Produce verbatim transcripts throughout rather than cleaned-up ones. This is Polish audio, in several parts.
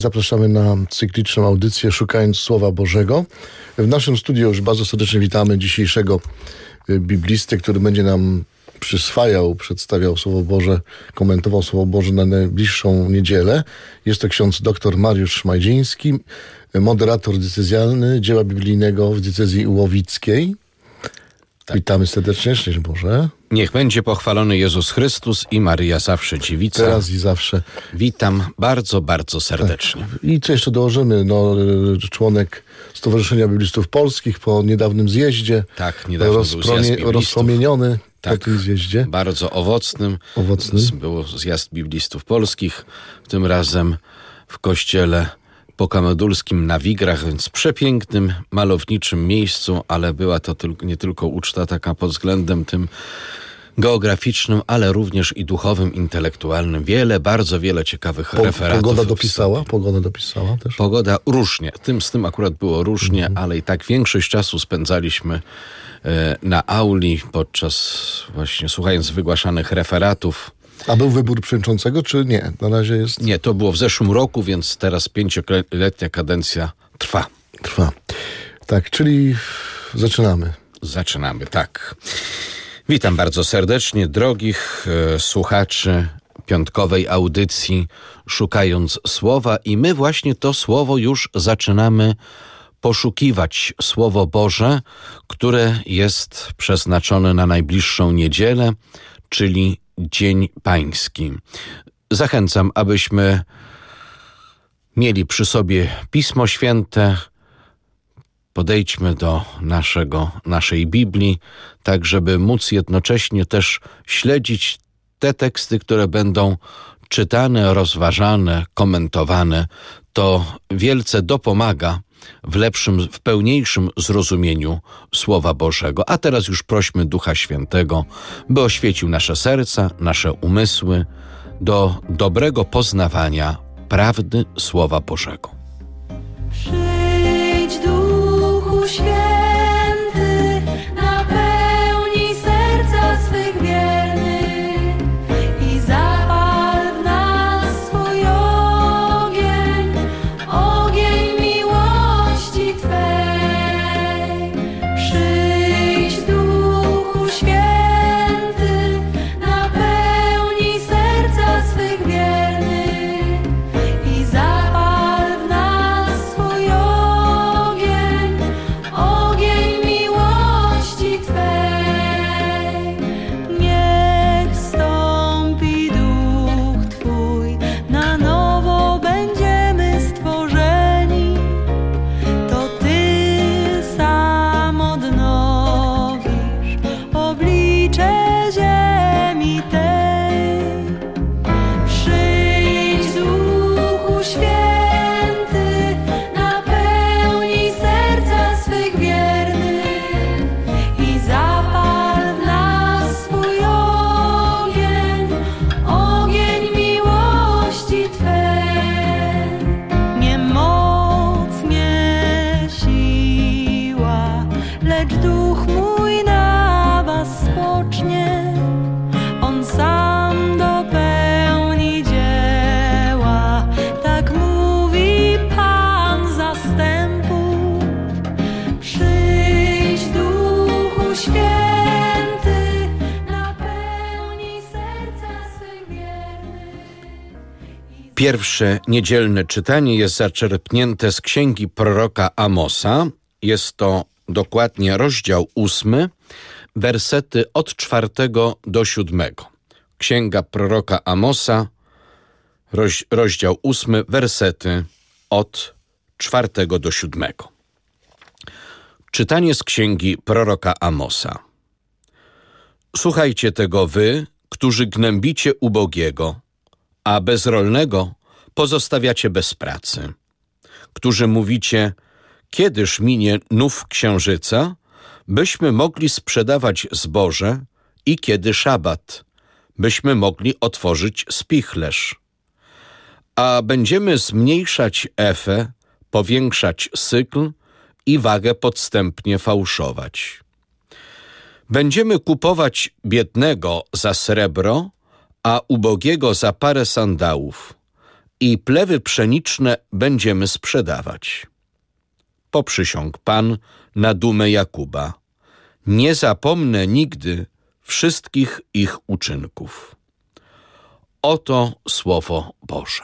Zapraszamy na cykliczną audycję Szukając Słowa Bożego. W naszym studiu już bardzo serdecznie witamy dzisiejszego biblistę, który będzie nam przyswajał, przedstawiał Słowo Boże, komentował Słowo Boże na najbliższą niedzielę. Jest to ksiądz dr Mariusz Szmajdziński, moderator diecezjalny dzieła biblijnego w diecezji łowickiej. Tak. Witamy serdecznie, szczęść Boże. Niech będzie pochwalony Jezus Chrystus i Maryja zawsze dziewica. Teraz i zawsze. Witam bardzo, bardzo serdecznie. Tak. I co jeszcze dołożymy? No, członek Stowarzyszenia Biblistów Polskich po niedawnym zjeździe. Tak, niedawno rozpromie, był rozpromieniony tak, po tym zjeździe. Bardzo owocnym. Owocnym. Był zjazd Biblistów Polskich, tym razem w kościele pokamedulskim na Wigrach, więc przepięknym, malowniczym miejscu, ale była to tylko, nie tylko uczta taka pod względem tym geograficznym, ale również i duchowym, intelektualnym. Wiele, bardzo wiele ciekawych po, referatów. Pogoda dopisała? Pogoda dopisała też? Pogoda różnie. Tym, z tym akurat było różnie, mhm. ale i tak większość czasu spędzaliśmy e, na auli podczas właśnie słuchając wygłaszanych referatów. A był wybór przewodniczącego, czy nie? Na razie jest... Nie, to było w zeszłym roku, więc teraz pięcioletnia kadencja trwa. Trwa. Tak, czyli zaczynamy. Zaczynamy, tak. Witam bardzo serdecznie drogich e, słuchaczy piątkowej audycji Szukając Słowa i my właśnie to słowo już zaczynamy poszukiwać. Słowo Boże, które jest przeznaczone na najbliższą niedzielę, czyli Dzień Pański. Zachęcam, abyśmy mieli przy sobie Pismo Święte. Podejdźmy do naszego, naszej Biblii, tak żeby móc jednocześnie też śledzić te teksty, które będą czytane, rozważane, komentowane. To wielce dopomaga w lepszym, w pełniejszym zrozumieniu Słowa Bożego. A teraz już prośmy Ducha Świętego, by oświecił nasze serca, nasze umysły do dobrego poznawania prawdy Słowa Bożego. Przyjdź, Duchu Święty, napełnij serca swych wiernych i zapal w nas swój ogień, ogień miłości Twej. Przyjdź, Duchu Święty, napełnij serca swych wiernych i zapal w nas swój ogień, ogień miłości Twej. Niech wstąpi Duch Twój, na nowo będziemy stworzeni. To Ty sam odnowisz oblicze ziemi tej. Przyjdź, Duchu Święty, napełnij serca swych wiernych i zapal w nas swój ogień, ogień miłości Twej. Nie moc, nie siła, lecz Duch mój na was spocznie. On sam dopełni dzieła, tak mówi Pan zastępów. Przyjdź, Duchu Święty, napełnij serca swych wiernych. Pierwsze niedzielne czytanie jest zaczerpnięte z księgi proroka Amosa. Jest to dokładnie rozdział ósmy, wersety od czwartego do siódmego. Księga proroka Amosa, roz, rozdział ósmy, wersety od czwartego do siódmego. Czytanie z księgi proroka Amosa. Słuchajcie tego wy, którzy gnębicie ubogiego, a bezrolnego pozostawiacie bez pracy. Którzy mówicie, kiedyż minie nów księżyca, byśmy mogli sprzedawać zboże i kiedy szabat, byśmy mogli otworzyć spichlerz. A będziemy zmniejszać efę, powiększać sykl i wagę podstępnie fałszować. Będziemy kupować biednego za srebro, a ubogiego za parę sandałów i plewy pszeniczne będziemy sprzedawać. Poprzysiągł Pan na dumę Jakuba. Nie zapomnę nigdy wszystkich ich uczynków. Oto Słowo Boże.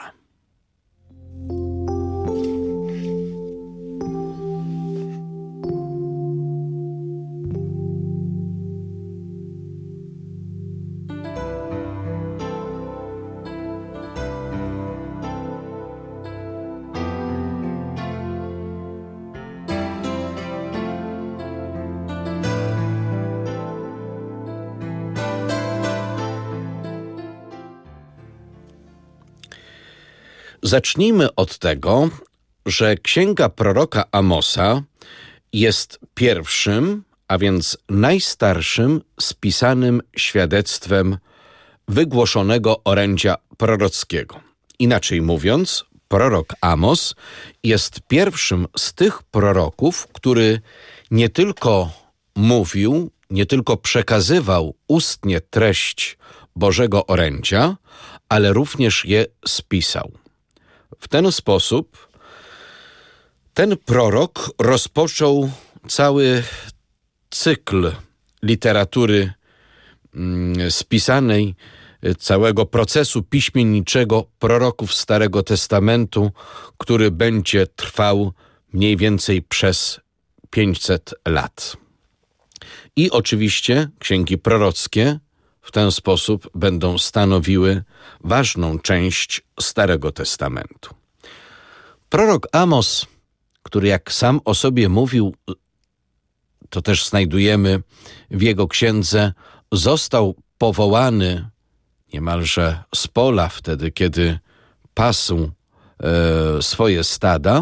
Zacznijmy od tego, że księga proroka Amosa jest pierwszym, a więc najstarszym spisanym świadectwem wygłoszonego orędzia prorockiego. Inaczej mówiąc, prorok Amos jest pierwszym z tych proroków, który nie tylko mówił, nie tylko przekazywał ustnie treść Bożego orędzia, ale również je spisał. W ten sposób ten prorok rozpoczął cały cykl literatury mm, spisanej, całego procesu piśmienniczego proroków Starego Testamentu, który będzie trwał mniej więcej przez pięćset lat. I oczywiście księgi prorockie w ten sposób będą stanowiły ważną część Starego Testamentu. Prorok Amos, który jak sam o sobie mówił, to też znajdujemy w jego księdze, został powołany niemalże z pola wtedy, kiedy pasł e, swoje stada,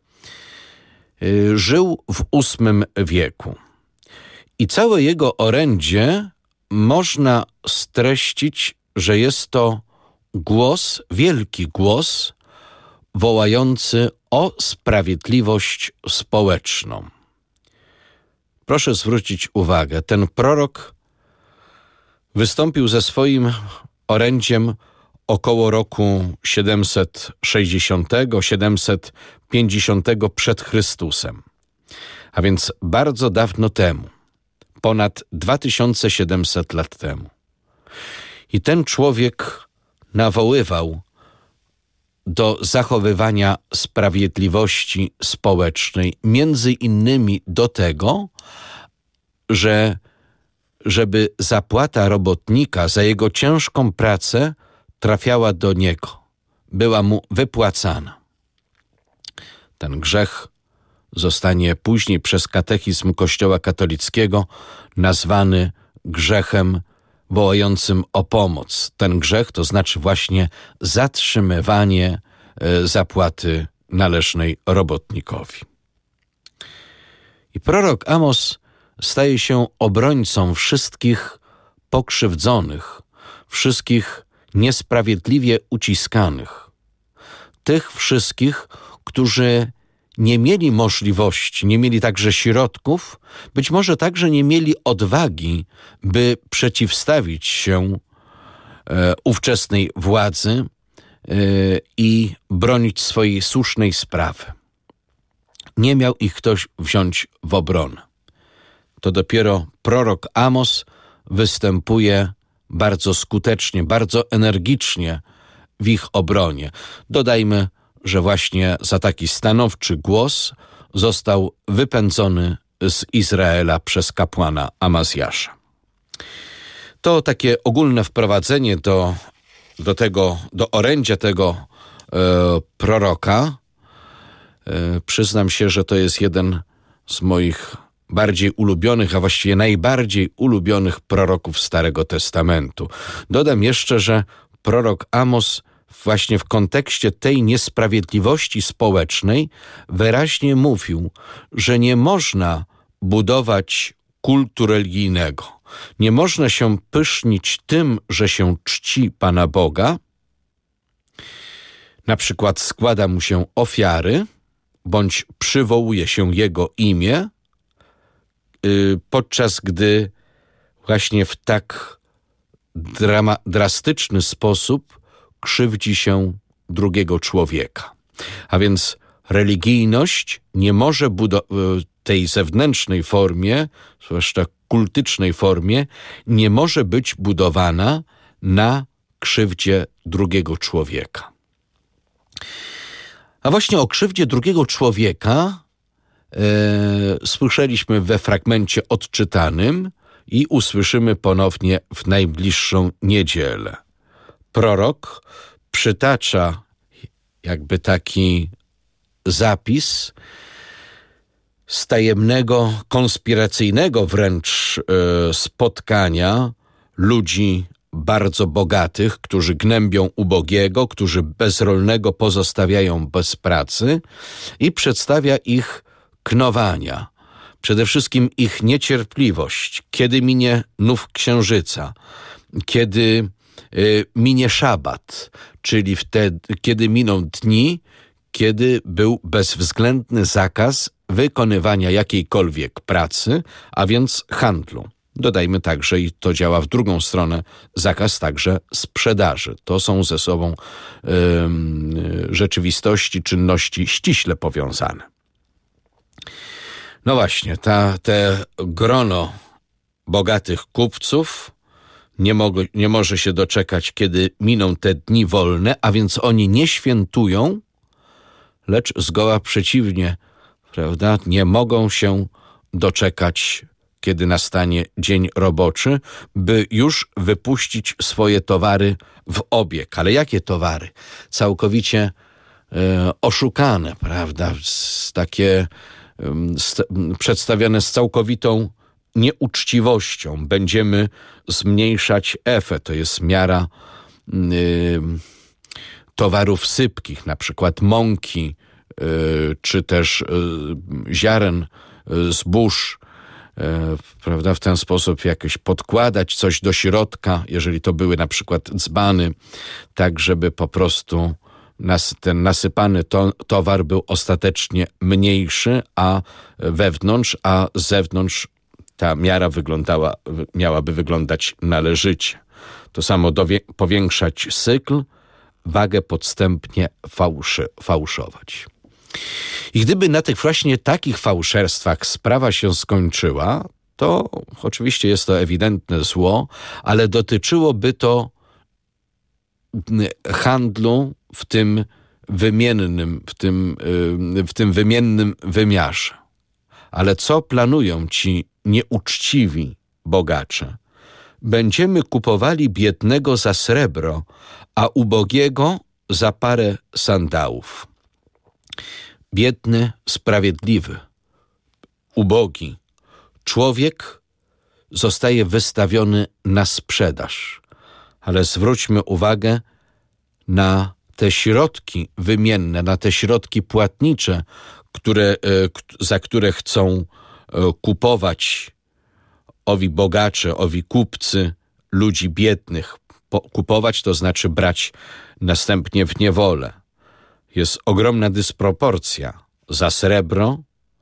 e, żył w ósmym wieku. I całe jego orędzie można streścić, że jest to głos, wielki głos, wołający o sprawiedliwość społeczną. Proszę zwrócić uwagę, ten prorok wystąpił ze swoim orędziem około roku siedemset sześćdziesiątego do siedemset pięćdziesiątego przed Chrystusem, a więc bardzo dawno temu, ponad dwa tysiące siedemset lat temu. I ten człowiek nawoływał do zachowywania sprawiedliwości społecznej, między innymi do tego, że żeby zapłata robotnika za jego ciężką pracę trafiała do niego, była mu wypłacana. Ten grzech zostanie później przez katechizm Kościoła katolickiego nazwany grzechem wołającym o pomoc. Ten grzech to znaczy właśnie zatrzymywanie zapłaty należnej robotnikowi. I prorok Amos staje się obrońcą wszystkich pokrzywdzonych, wszystkich niesprawiedliwie uciskanych, tych wszystkich, którzy nie mieli możliwości, nie mieli także środków, być może także nie mieli odwagi, by przeciwstawić się e, ówczesnej władzy e, i bronić swojej słusznej sprawy. Nie miał ich ktoś wziąć w obronę. To dopiero prorok Amos występuje bardzo skutecznie, bardzo energicznie w ich obronie. Dodajmy, że właśnie za taki stanowczy głos został wypędzony z Izraela przez kapłana Amazjasza. To takie ogólne wprowadzenie do, do tego, do orędzia tego e, proroka. E, przyznam się, że to jest jeden z moich bardziej ulubionych, a właściwie najbardziej ulubionych proroków Starego Testamentu. Dodam jeszcze, że prorok Amos właśnie w kontekście tej niesprawiedliwości społecznej wyraźnie mówił, że nie można budować kultu religijnego. Nie można się pysznić tym, że się czci Pana Boga, na przykład składa mu się ofiary, bądź przywołuje się Jego imię, podczas gdy właśnie w tak drama, drastyczny sposób krzywdzi się drugiego człowieka. A więc religijność nie może budować tej zewnętrznej formie, zwłaszcza kultycznej formie, nie może być budowana na krzywdzie drugiego człowieka. A właśnie o krzywdzie drugiego człowieka e, słyszeliśmy we fragmencie odczytanym i usłyszymy ponownie w najbliższą niedzielę. Prorok przytacza jakby taki zapis z tajemnego, konspiracyjnego wręcz e, spotkania ludzi bardzo bogatych, którzy gnębią ubogiego, którzy bezrolnego pozostawiają bez pracy i przedstawia ich knowania. Przede wszystkim ich niecierpliwość, kiedy minie nów księżyca, kiedy y, minie szabat, czyli wtedy, kiedy miną dni, kiedy był bezwzględny zakaz wykonywania jakiejkolwiek pracy, a więc handlu. Dodajmy także, i to działa w drugą stronę, zakaz także sprzedaży. To są ze sobą y, rzeczywistości, czynności ściśle powiązane. No właśnie, ta, te grono bogatych kupców nie, mogło, nie może się doczekać, kiedy miną te dni wolne, a więc oni nie świętują, lecz zgoła przeciwnie, prawda, nie mogą się doczekać, kiedy nastanie dzień roboczy, by już wypuścić swoje towary w obieg. Ale jakie towary? Całkowicie e, oszukane, prawda? Z takie e, z, przedstawione z całkowitą nieuczciwością. Będziemy zmniejszać efę, to jest miara e, towarów sypkich, na przykład mąki, e, czy też e, ziaren, e, zbóż, prawda, w ten sposób jakoś podkładać coś do środka, jeżeli to były na przykład dzbany, tak żeby po prostu nas, ten nasypany to, towar był ostatecznie mniejszy, a wewnątrz, a z zewnątrz ta miara wyglądała, miałaby wyglądać należycie. To samo dowie, powiększać cykl, wagę podstępnie fałszy, fałszować. I gdyby na tych właśnie takich fałszerstwach sprawa się skończyła, to oczywiście jest to ewidentne zło, ale dotyczyłoby to handlu w tym wymiennym, w tym, w tym wymiennym wymiarze. Ale co planują ci nieuczciwi bogacze? Będziemy kupowali biednego za srebro, a ubogiego za parę sandałów. Biedny, sprawiedliwy, ubogi człowiek zostaje wystawiony na sprzedaż. Ale zwróćmy uwagę na te środki wymienne, na te środki płatnicze, które, za które chcą kupować owi bogacze, owi kupcy ludzi biednych. Kupować to znaczy brać następnie w niewolę. Jest ogromna dysproporcja za srebro,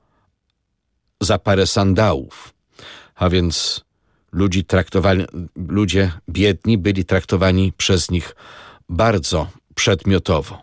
za parę sandałów. A więc ludzi traktowali, ludzie biedni byli traktowani przez nich bardzo przedmiotowo.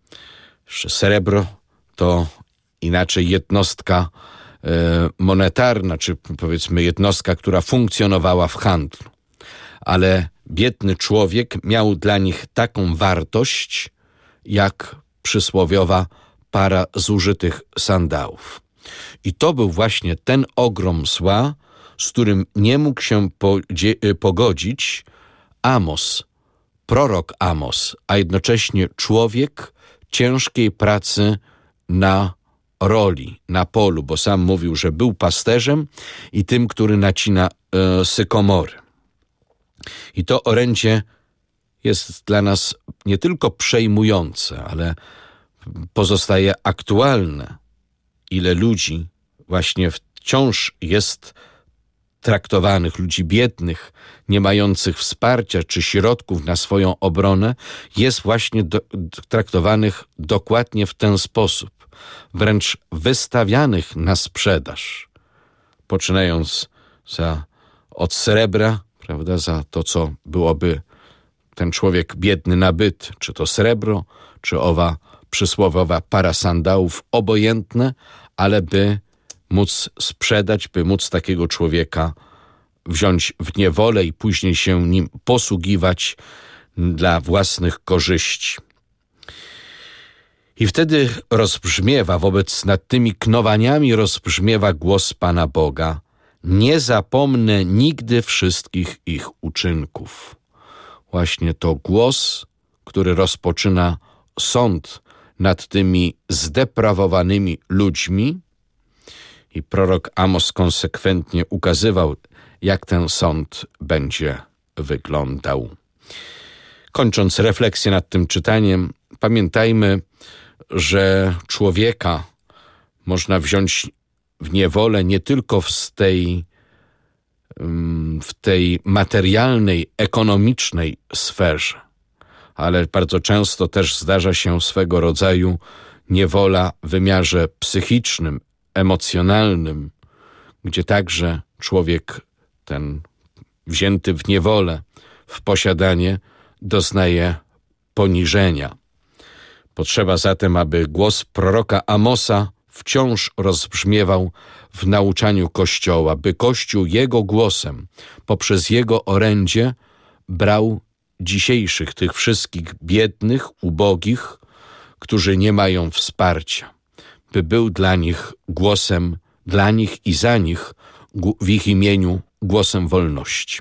Srebro to inaczej jednostka e, monetarna, czy powiedzmy jednostka, która funkcjonowała w handlu. Ale biedny człowiek miał dla nich taką wartość, jak przysłowiowa para zużytych sandałów. I to był właśnie ten ogrom zła, z którym nie mógł się pogodzić Amos, prorok Amos, a jednocześnie człowiek ciężkiej pracy na roli, na polu, bo sam mówił, że był pasterzem i tym, który nacina e, sykomory. I to orędzie jest dla nas nie tylko przejmujące, ale pozostaje aktualne. Ile ludzi właśnie wciąż jest traktowanych, ludzi biednych, nie mających wsparcia czy środków na swoją obronę, jest właśnie do, traktowanych dokładnie w ten sposób, wręcz wystawianych na sprzedaż, poczynając za, od srebra, prawda, za to, co byłoby ten człowiek biedny nabyty, czy to srebro, czy owa przysłowiowa para sandałów, obojętne, ale by móc sprzedać, by móc takiego człowieka wziąć w niewolę i później się nim posługiwać dla własnych korzyści. I wtedy rozbrzmiewa, wobec nad tymi knowaniami rozbrzmiewa głos Pana Boga: nie zapomnę nigdy wszystkich ich uczynków. Właśnie to głos, który rozpoczyna sąd nad tymi zdeprawowanymi ludźmi, i prorok Amos konsekwentnie ukazywał, jak ten sąd będzie wyglądał. Kończąc refleksję nad tym czytaniem, pamiętajmy, że człowieka można wziąć w niewolę nie tylko w tej, w tej materialnej, ekonomicznej sferze, ale bardzo często też zdarza się swego rodzaju niewola w wymiarze psychicznym, emocjonalnym, gdzie także człowiek ten wzięty w niewolę, w posiadanie, doznaje poniżenia. Potrzeba zatem, aby głos proroka Amosa wciąż rozbrzmiewał w nauczaniu Kościoła, by Kościół jego głosem, poprzez jego orędzie brał dzisiejszych, tych wszystkich biednych, ubogich, którzy nie mają wsparcia, by był dla nich głosem, dla nich i za nich, w ich imieniu głosem wolności.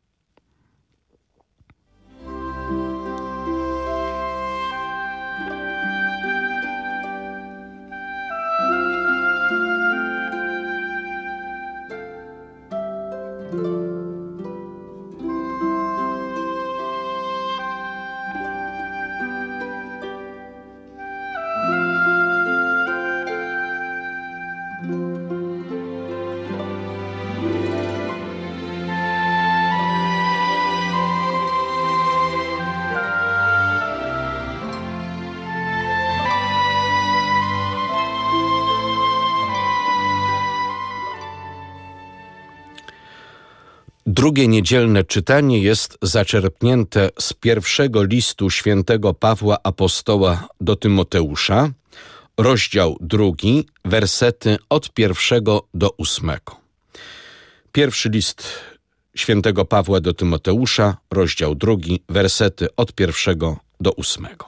Drugie niedzielne czytanie jest zaczerpnięte z pierwszego listu świętego Pawła Apostoła do Tymoteusza, rozdział drugi, wersety od pierwszego do ósmego. Pierwszy list świętego Pawła do Tymoteusza, rozdział drugi, wersety od pierwszego do ósmego.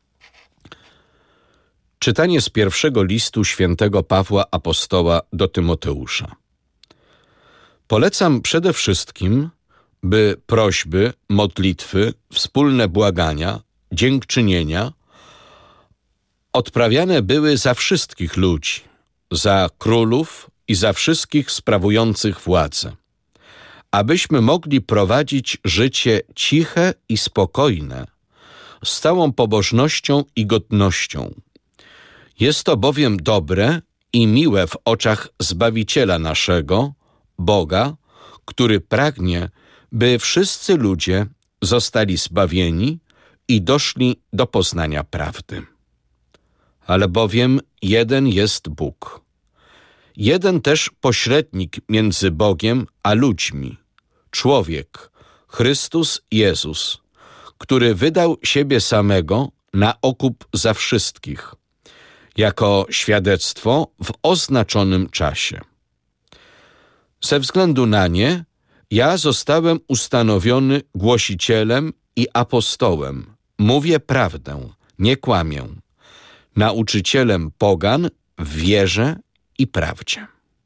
Czytanie z pierwszego listu świętego Pawła Apostoła do Tymoteusza. Polecam przede wszystkim, by prośby, modlitwy, wspólne błagania, dziękczynienia odprawiane były za wszystkich ludzi, za królów i za wszystkich sprawujących władzę, abyśmy mogli prowadzić życie ciche i spokojne, z całą pobożnością i godnością. Jest to bowiem dobre i miłe w oczach Zbawiciela naszego, Boga, który pragnie, by wszyscy ludzie zostali zbawieni i doszli do poznania prawdy. Ale bowiem jeden jest Bóg. Jeden też pośrednik między Bogiem a ludźmi, człowiek, Chrystus Jezus, który wydał siebie samego na okup za wszystkich, jako świadectwo w oznaczonym czasie. Ze względu na nie ja zostałem ustanowiony głosicielem i apostołem. Mówię prawdę, nie kłamię. Nauczycielem pogan w wierze i prawdzie.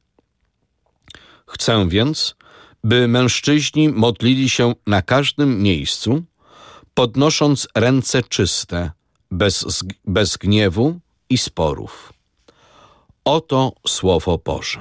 Chcę więc, by mężczyźni modlili się na każdym miejscu, podnosząc ręce czyste, bez, bez gniewu i sporów. Oto Słowo Boże.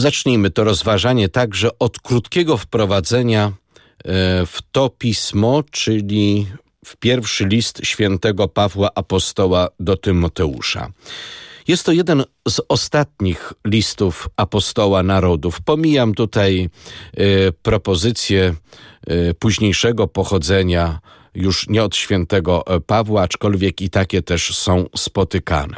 Zacznijmy to rozważanie także od krótkiego wprowadzenia w to pismo, czyli w pierwszy list świętego Pawła Apostoła do Tymoteusza. Jest to jeden z ostatnich listów apostoła narodów. Pomijam tutaj y, propozycje y, późniejszego pochodzenia, już nie od świętego Pawła, aczkolwiek i takie też są spotykane.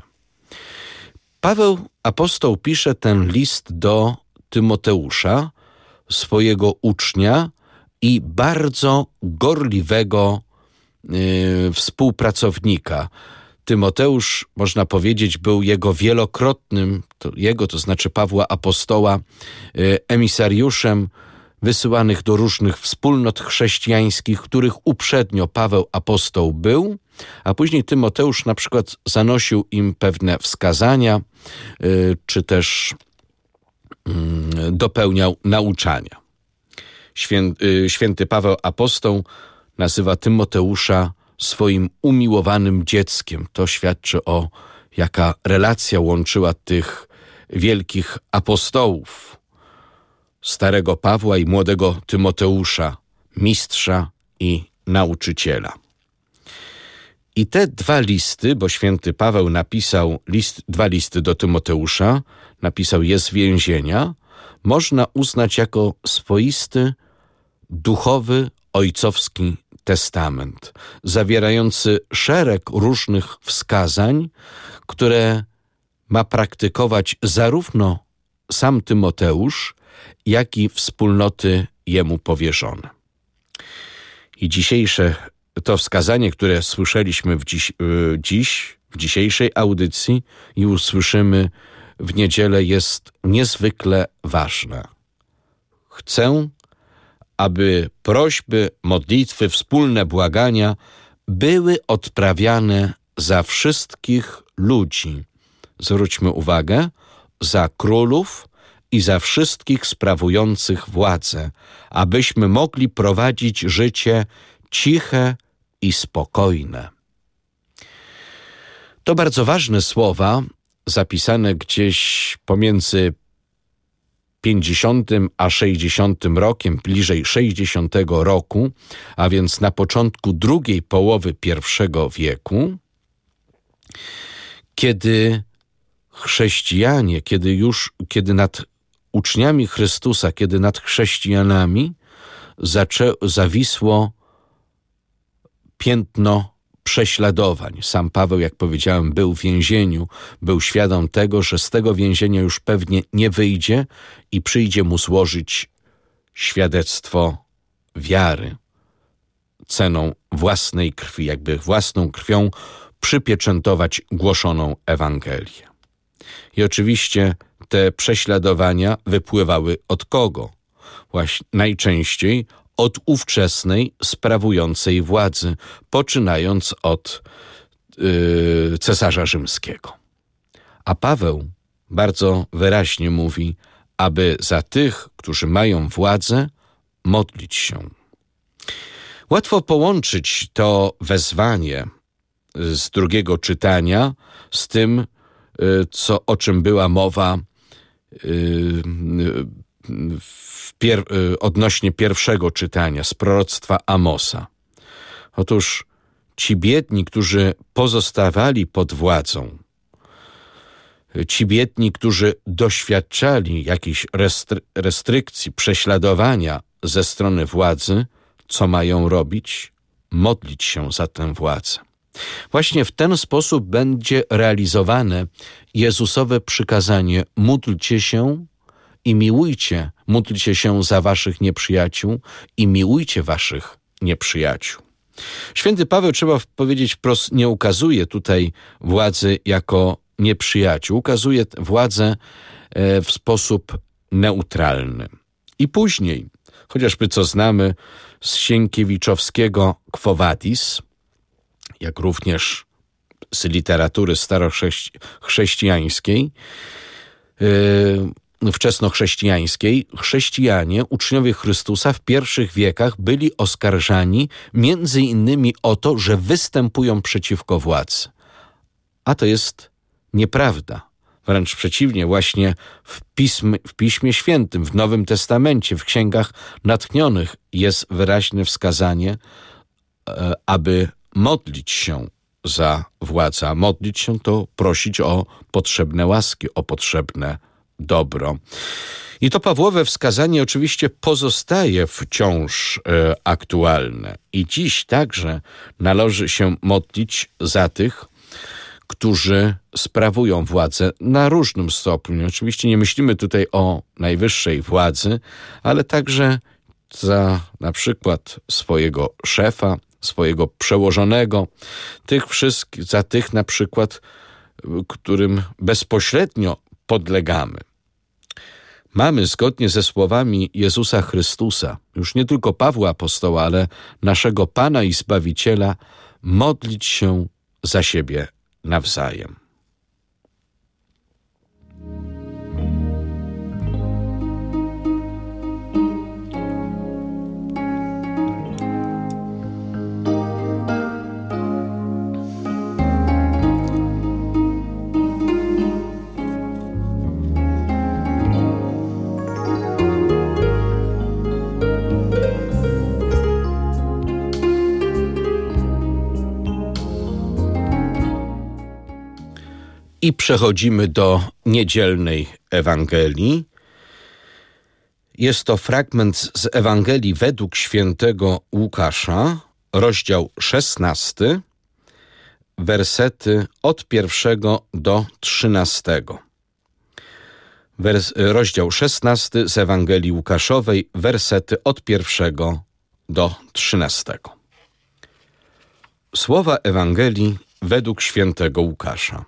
Paweł apostoł pisze ten list do Tymoteusza, swojego ucznia i bardzo gorliwego y, współpracownika. Tymoteusz, można powiedzieć, był jego wielokrotnym, to jego, to znaczy Pawła apostoła, y, emisariuszem wysyłanych do różnych wspólnot chrześcijańskich, których uprzednio Paweł apostoł był, a później Tymoteusz na przykład zanosił im pewne wskazania, y, czy też y, dopełniał nauczania. Święty, święty Paweł apostoł nazywa Tymoteusza swoim umiłowanym dzieckiem. To świadczy o jaka relacja łączyła tych wielkich apostołów, starego Pawła i młodego Tymoteusza, mistrza i nauczyciela. I te dwa listy, bo święty Paweł napisał list, dwa listy do Tymoteusza, napisał je z więzienia, można uznać jako swoisty, duchowy, ojcowski testament, zawierający szereg różnych wskazań, które ma praktykować zarówno sam Tymoteusz, jak i wspólnoty jemu powierzone. I dzisiejsze to wskazanie, które słyszeliśmy w dziś, dziś, w dzisiejszej audycji i usłyszymy w niedzielę, jest niezwykle ważne. Chcę, aby prośby, modlitwy, wspólne błagania były odprawiane za wszystkich ludzi. Zwróćmy uwagę, za królów i za wszystkich sprawujących władzę, abyśmy mogli prowadzić życie ciche i spokojne. To bardzo ważne słowa, zapisane gdzieś pomiędzy pięćdziesiątym a sześćdziesiątym rokiem, bliżej sześćdziesiątego roku, a więc na początku drugiej połowy pierwszego wieku, kiedy chrześcijanie, kiedy już, kiedy nad uczniami Chrystusa, kiedy nad chrześcijanami zaczę, zawisło piętno prześladowań. Sam Paweł, jak powiedziałem, był w więzieniu, był świadom tego, że z tego więzienia już pewnie nie wyjdzie i przyjdzie mu złożyć świadectwo wiary ceną własnej krwi, jakby własną krwią przypieczętować głoszoną Ewangelię. I oczywiście te prześladowania wypływały od kogo? Właśnie najczęściej od ówczesnej sprawującej władzy, poczynając od yy, cesarza rzymskiego. A Paweł bardzo wyraźnie mówi, aby za tych, którzy mają władzę, modlić się. Łatwo połączyć to wezwanie z drugiego czytania z tym, yy, co, o czym była mowa yy, w Pier, odnośnie pierwszego czytania z proroctwa Amosa. Otóż ci biedni, którzy pozostawali pod władzą, ci biedni, którzy doświadczali jakichś restry, restrykcji, prześladowania ze strony władzy, co mają robić? Modlić się za tę władzę. Właśnie w ten sposób będzie realizowane Jezusowe przykazanie: módlcie się i miłujcie, módlcie się za waszych nieprzyjaciół i miłujcie waszych nieprzyjaciół. Święty Paweł, trzeba powiedzieć wprost, nie ukazuje tutaj władzy jako nieprzyjaciół, ukazuje władzę w sposób neutralny. I później, chociażby co znamy z Sienkiewiczowskiego Quo Vadis, jak również z literatury starochrześcijańskiej, yy, wczesnochrześcijańskiej, chrześcijanie, uczniowie Chrystusa w pierwszych wiekach byli oskarżani między innymi o to, że występują przeciwko władzy. A to jest nieprawda. Wręcz przeciwnie, właśnie w, pism, w Piśmie Świętym, w Nowym Testamencie, w księgach natchnionych jest wyraźne wskazanie, aby modlić się za władzę. A modlić się to prosić o potrzebne łaski, o potrzebne dobro. I to Pawłowe wskazanie oczywiście pozostaje wciąż e, aktualne. I dziś także należy się modlić za tych, którzy sprawują władzę na różnym stopniu. Oczywiście nie myślimy tutaj o najwyższej władzy, ale także za na przykład swojego szefa, swojego przełożonego, tych wszystkich, za tych na przykład, którym bezpośrednio podlegamy. Mamy zgodnie ze słowami Jezusa Chrystusa, już nie tylko Pawła Apostoła, ale naszego Pana i Zbawiciela, modlić się za siebie nawzajem. I przechodzimy do niedzielnej Ewangelii. Jest to fragment z Ewangelii według świętego Łukasza, rozdział szesnasty, wersety od pierwszego do trzynastego. Wers- rozdział szesnasty z Ewangelii Łukaszowej, wersety od pierwszego do trzynastego. Słowa Ewangelii według świętego Łukasza.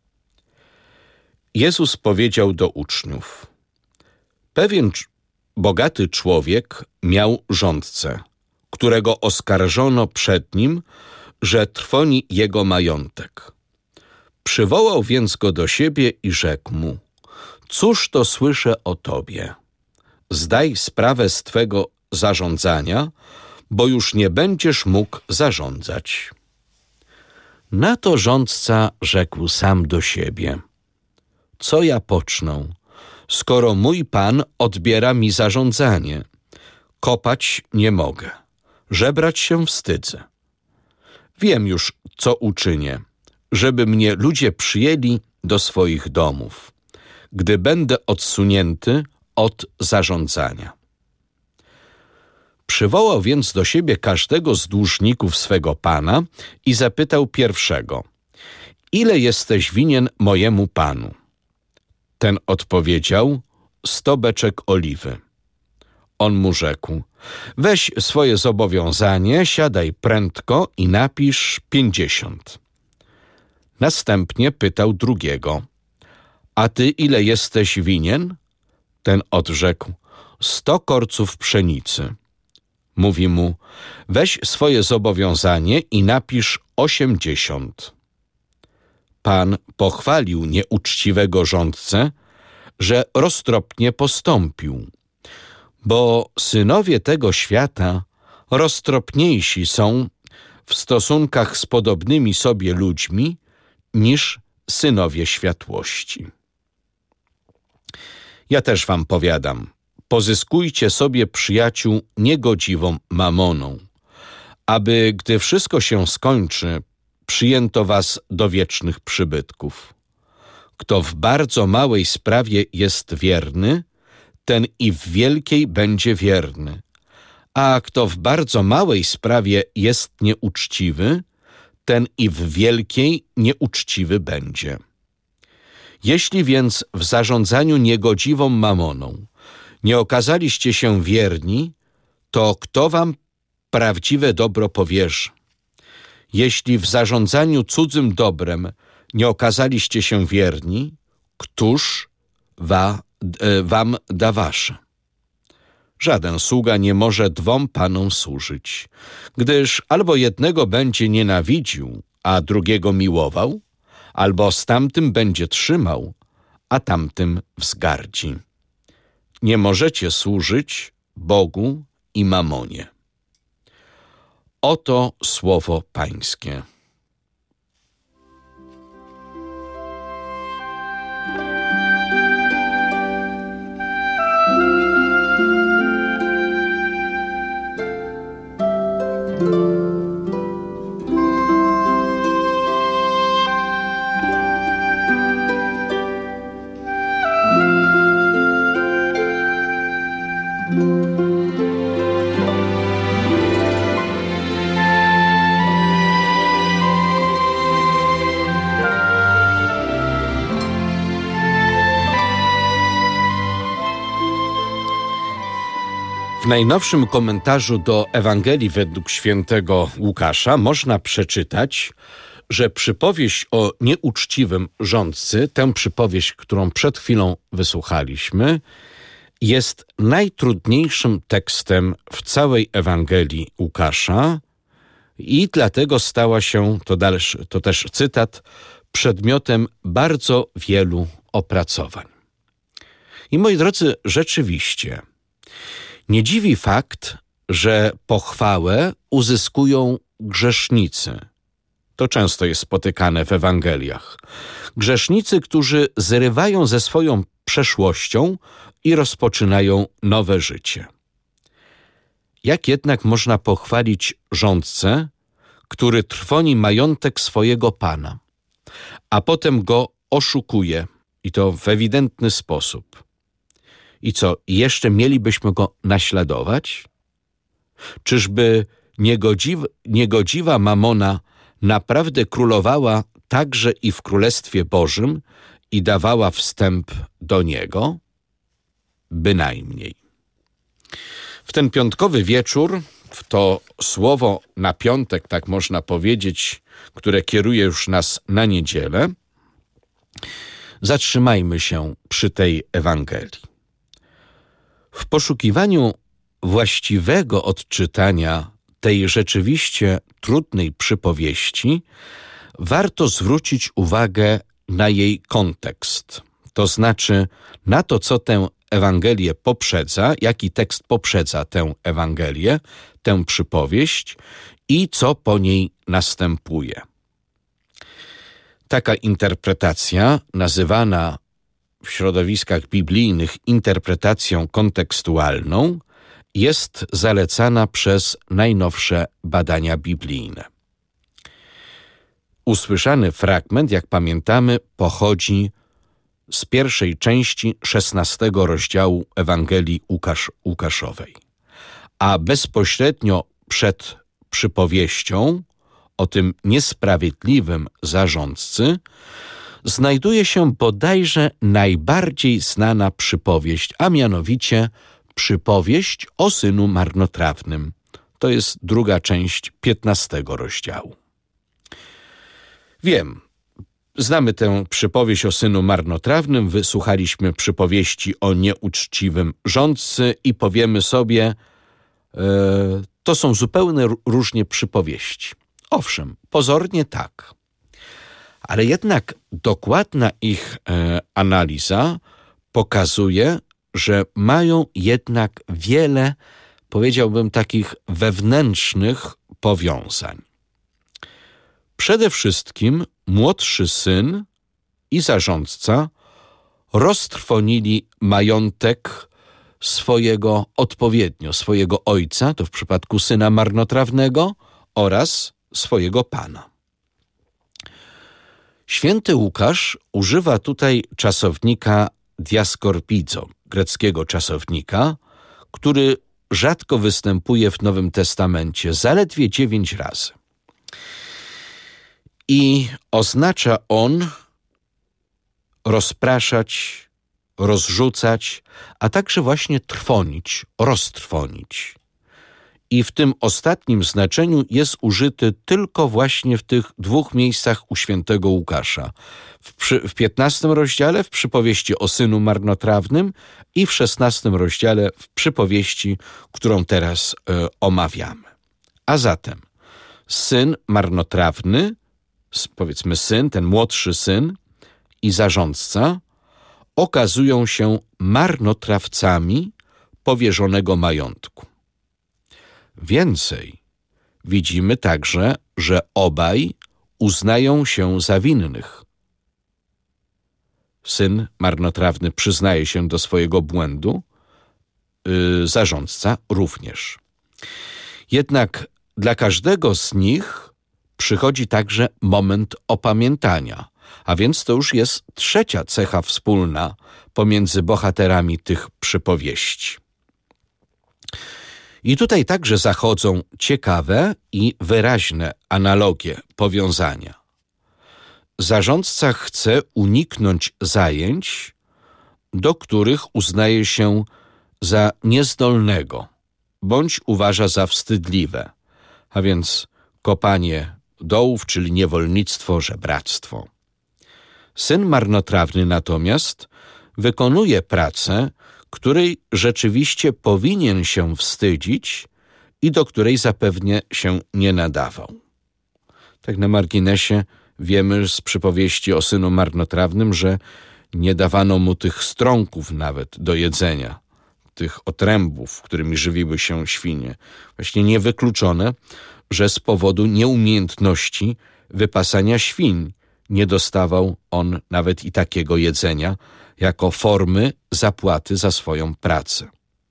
Jezus powiedział do uczniów: pewien bogaty człowiek miał rządcę, którego oskarżono przed nim, że trwoni jego majątek. Przywołał więc go do siebie i rzekł mu: cóż to słyszę o tobie? Zdaj sprawę z twego zarządzania, bo już nie będziesz mógł zarządzać. Na to rządca rzekł sam do siebie: co ja pocznę, skoro mój Pan odbiera mi zarządzanie? Kopać nie mogę, żebrać się wstydzę. Wiem już, co uczynię, żeby mnie ludzie przyjęli do swoich domów, gdy będę odsunięty od zarządzania. Przywołał więc do siebie każdego z dłużników swego Pana i zapytał pierwszego: ile jesteś winien mojemu Panu? Ten odpowiedział: sto beczek oliwy. On mu rzekł: weź swoje zobowiązanie, siadaj prędko i napisz pięćdziesiąt. Następnie pytał drugiego: a ty ile jesteś winien? Ten odrzekł: sto korców pszenicy. Mówi mu: weź swoje zobowiązanie i napisz osiemdziesiąt. Pan pochwalił nieuczciwego rządcę, że roztropnie postąpił, bo synowie tego świata roztropniejsi są w stosunkach z podobnymi sobie ludźmi niż synowie światłości. Ja też wam powiadam, pozyskujcie sobie przyjaciół niegodziwą mamoną, aby, gdy wszystko się skończy, przyjęto was do wiecznych przybytków. Kto w bardzo małej sprawie jest wierny, ten i w wielkiej będzie wierny, a kto w bardzo małej sprawie jest nieuczciwy, ten i w wielkiej nieuczciwy będzie. Jeśli więc w zarządzaniu niegodziwą mamoną nie okazaliście się wierni, to kto wam prawdziwe dobro powierzy? Jeśli w zarządzaniu cudzym dobrem nie okazaliście się wierni, któż wa, e, wam da wasze? Żaden sługa nie może dwom panom służyć, gdyż albo jednego będzie nienawidził, a drugiego miłował, albo z tamtym będzie trzymał, a tamtym wzgardzi. Nie możecie służyć Bogu i mamonie. Oto słowo Pańskie. najnowszym komentarzu do Ewangelii według świętego Łukasza można przeczytać, że przypowieść o nieuczciwym rządcy, tę przypowieść, którą przed chwilą wysłuchaliśmy, jest najtrudniejszym tekstem w całej Ewangelii Łukasza i dlatego stała się, to, dalszy, to też cytat, przedmiotem bardzo wielu opracowań. I moi drodzy, rzeczywiście, nie dziwi fakt, że pochwałę uzyskują grzesznicy. To często jest spotykane w Ewangeliach. Grzesznicy, którzy zrywają ze swoją przeszłością i rozpoczynają nowe życie. Jak jednak można pochwalić rządcę, który trwoni majątek swojego pana, a potem go oszukuje i to w ewidentny sposób? I co, jeszcze mielibyśmy go naśladować? Czyżby niegodziw, niegodziwa mamona naprawdę królowała także i w Królestwie Bożym i dawała wstęp do niego? Bynajmniej. W ten piątkowy wieczór, w to słowo na piątek, tak można powiedzieć, które kieruje już nas na niedzielę, zatrzymajmy się przy tej Ewangelii. W poszukiwaniu właściwego odczytania tej rzeczywiście trudnej przypowieści warto zwrócić uwagę na jej kontekst, to znaczy na to, co tę Ewangelię poprzedza, jaki tekst poprzedza tę Ewangelię, tę przypowieść i co po niej następuje. Taka interpretacja, nazywana w środowiskach biblijnych interpretacją kontekstualną, jest zalecana przez najnowsze badania biblijne. Usłyszany fragment, jak pamiętamy, pochodzi z pierwszej części szesnastego rozdziału Ewangelii Łukasz, Łukaszowej, a bezpośrednio przed przypowieścią o tym niesprawiedliwym zarządcy znajduje się bodajże najbardziej znana przypowieść, a mianowicie przypowieść o synu marnotrawnym. To jest druga część piętnastego rozdziału. Wiem, znamy tę przypowieść o synu marnotrawnym, wysłuchaliśmy przypowieści o nieuczciwym rządcy i powiemy sobie, e, to są zupełnie różne przypowieści. Owszem, pozornie tak. Ale jednak dokładna ich e, analiza pokazuje, że mają jednak wiele, powiedziałbym, takich wewnętrznych powiązań. Przede wszystkim młodszy syn i zarządca roztrwonili majątek swojego odpowiednio, swojego ojca, to w przypadku syna marnotrawnego, oraz swojego pana. Święty Łukasz używa tutaj czasownika diaskorpizo, greckiego czasownika, który rzadko występuje w Nowym Testamencie, zaledwie dziewięć razy. I oznacza on rozpraszać, rozrzucać, a także właśnie trwonić, roztrwonić. I w tym ostatnim znaczeniu jest użyty tylko właśnie w tych dwóch miejscach u świętego Łukasza. W, przy, w piętnastym rozdziale w przypowieści o synu marnotrawnym i w szesnastym rozdziale w przypowieści, którą teraz e, omawiamy. A zatem syn marnotrawny, powiedzmy syn, ten młodszy syn i zarządca okazują się marnotrawcami powierzonego majątku. Więcej, widzimy także, że obaj uznają się za winnych. Syn marnotrawny przyznaje się do swojego błędu, yy, zarządca również. Jednak dla każdego z nich przychodzi także moment opamiętania, a więc to już jest trzecia cecha wspólna pomiędzy bohaterami tych przypowieści. I tutaj także zachodzą ciekawe i wyraźne analogie, powiązania. Zarządca chce uniknąć zajęć, do których uznaje się za niezdolnego, bądź uważa za wstydliwe, a więc kopanie dołów, czyli niewolnictwo, żebractwo. Syn marnotrawny natomiast wykonuje pracę, której rzeczywiście powinien się wstydzić i do której zapewne się nie nadawał. Tak na marginesie wiemy z przypowieści o synu marnotrawnym, że nie dawano mu tych strąków nawet do jedzenia, tych otrębów, którymi żywiły się świnie. Właśnie niewykluczone, że z powodu nieumiejętności wypasania świń nie dostawał on nawet i takiego jedzenia jako formy zapłaty za swoją pracę.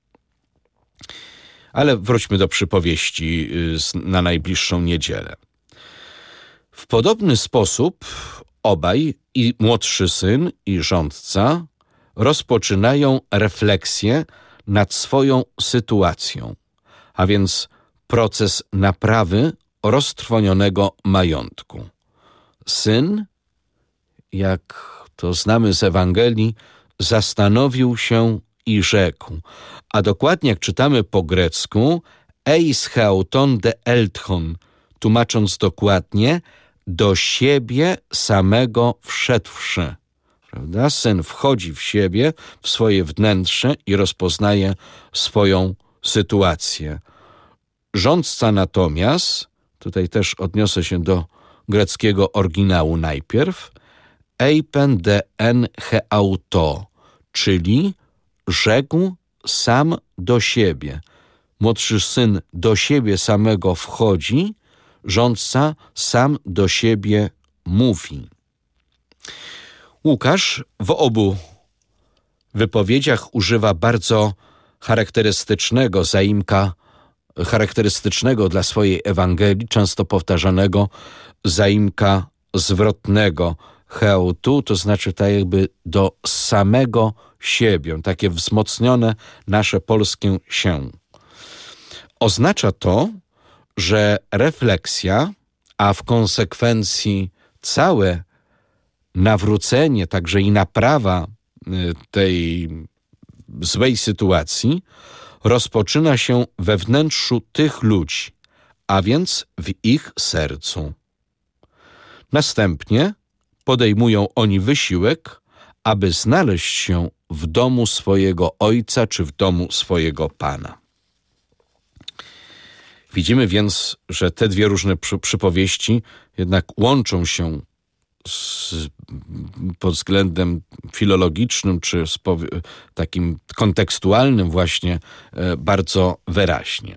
Ale wróćmy do przypowieści na najbliższą niedzielę. W podobny sposób obaj, i młodszy syn, i rządca, rozpoczynają refleksję nad swoją sytuacją, a więc proces naprawy roztrwonionego majątku. Syn, jak to znamy z Ewangelii, zastanowił się i rzekł, a dokładnie jak czytamy po grecku, eis heauton de eltchon, tłumacząc dokładnie, do siebie samego wszedłszy. Prawda? Syn wchodzi w siebie, w swoje wnętrze i rozpoznaje swoją sytuację. Rządca natomiast, tutaj też odniosę się do greckiego oryginału najpierw, eipen de en heauto, czyli rzekł sam do siebie. Młodszy syn do siebie samego wchodzi, rządca sam do siebie mówi. Łukasz w obu wypowiedziach używa bardzo charakterystycznego zaimka, charakterystycznego dla swojej Ewangelii, często powtarzanego zaimka zwrotnego heautu, to znaczy tak jakby do samego siebie, takie wzmocnione nasze polskie się. Oznacza to, że refleksja, a w konsekwencji całe nawrócenie, także i naprawa tej złej sytuacji rozpoczyna się we wnętrzu tych ludzi, a więc w ich sercu. Następnie podejmują oni wysiłek, aby znaleźć się w domu swojego ojca czy w domu swojego pana. Widzimy więc, że te dwie różne przy, przypowieści jednak łączą się z, pod względem filologicznym czy z powie, takim kontekstualnym właśnie e, bardzo wyraźnie.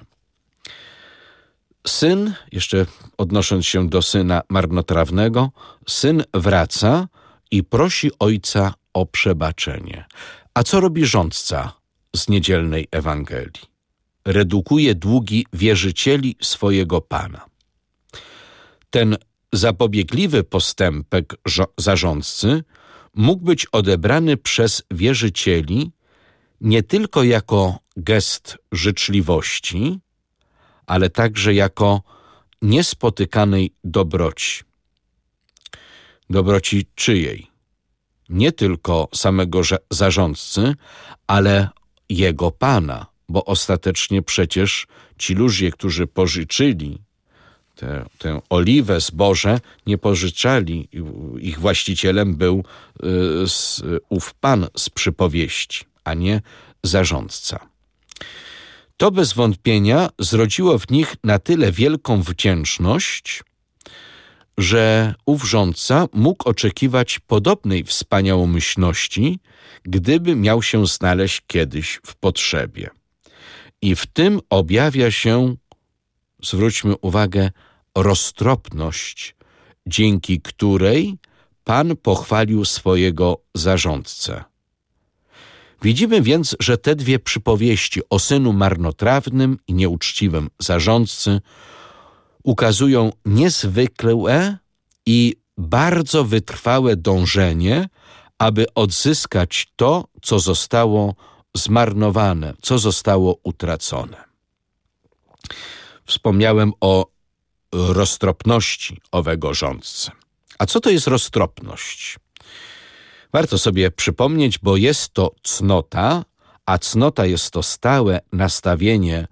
Syn, jeszcze odnosząc się do syna marnotrawnego, syn wraca i prosi ojca o przebaczenie. A co robi rządca z niedzielnej Ewangelii? Redukuje długi wierzycieli swojego pana. Ten zapobiegliwy postępek zarządcy mógł być odebrany przez wierzycieli nie tylko jako gest życzliwości, ale także jako niespotykanej dobroci. Dobroci czyjej? Nie tylko samego zarządcy, ale jego pana, bo ostatecznie przecież ci ludzie, którzy pożyczyli tę, tę oliwę, zboże, nie pożyczali. Ich właścicielem był y, s, ów pan z przypowieści, a nie zarządca. To bez wątpienia zrodziło w nich na tyle wielką wdzięczność, że ów rządca mógł oczekiwać podobnej wspaniałomyślności, gdyby miał się znaleźć kiedyś w potrzebie. I w tym objawia się, zwróćmy uwagę, roztropność, dzięki której Pan pochwalił swojego zarządcę. Widzimy więc, że te dwie przypowieści o synu marnotrawnym i nieuczciwym zarządcy ukazują niezwykłe i bardzo wytrwałe dążenie, aby odzyskać to, co zostało zmarnowane, co zostało utracone. Wspomniałem o roztropności owego rządcy. A co to jest roztropność? Warto sobie przypomnieć, bo jest to cnota, a cnota jest to stałe nastawienie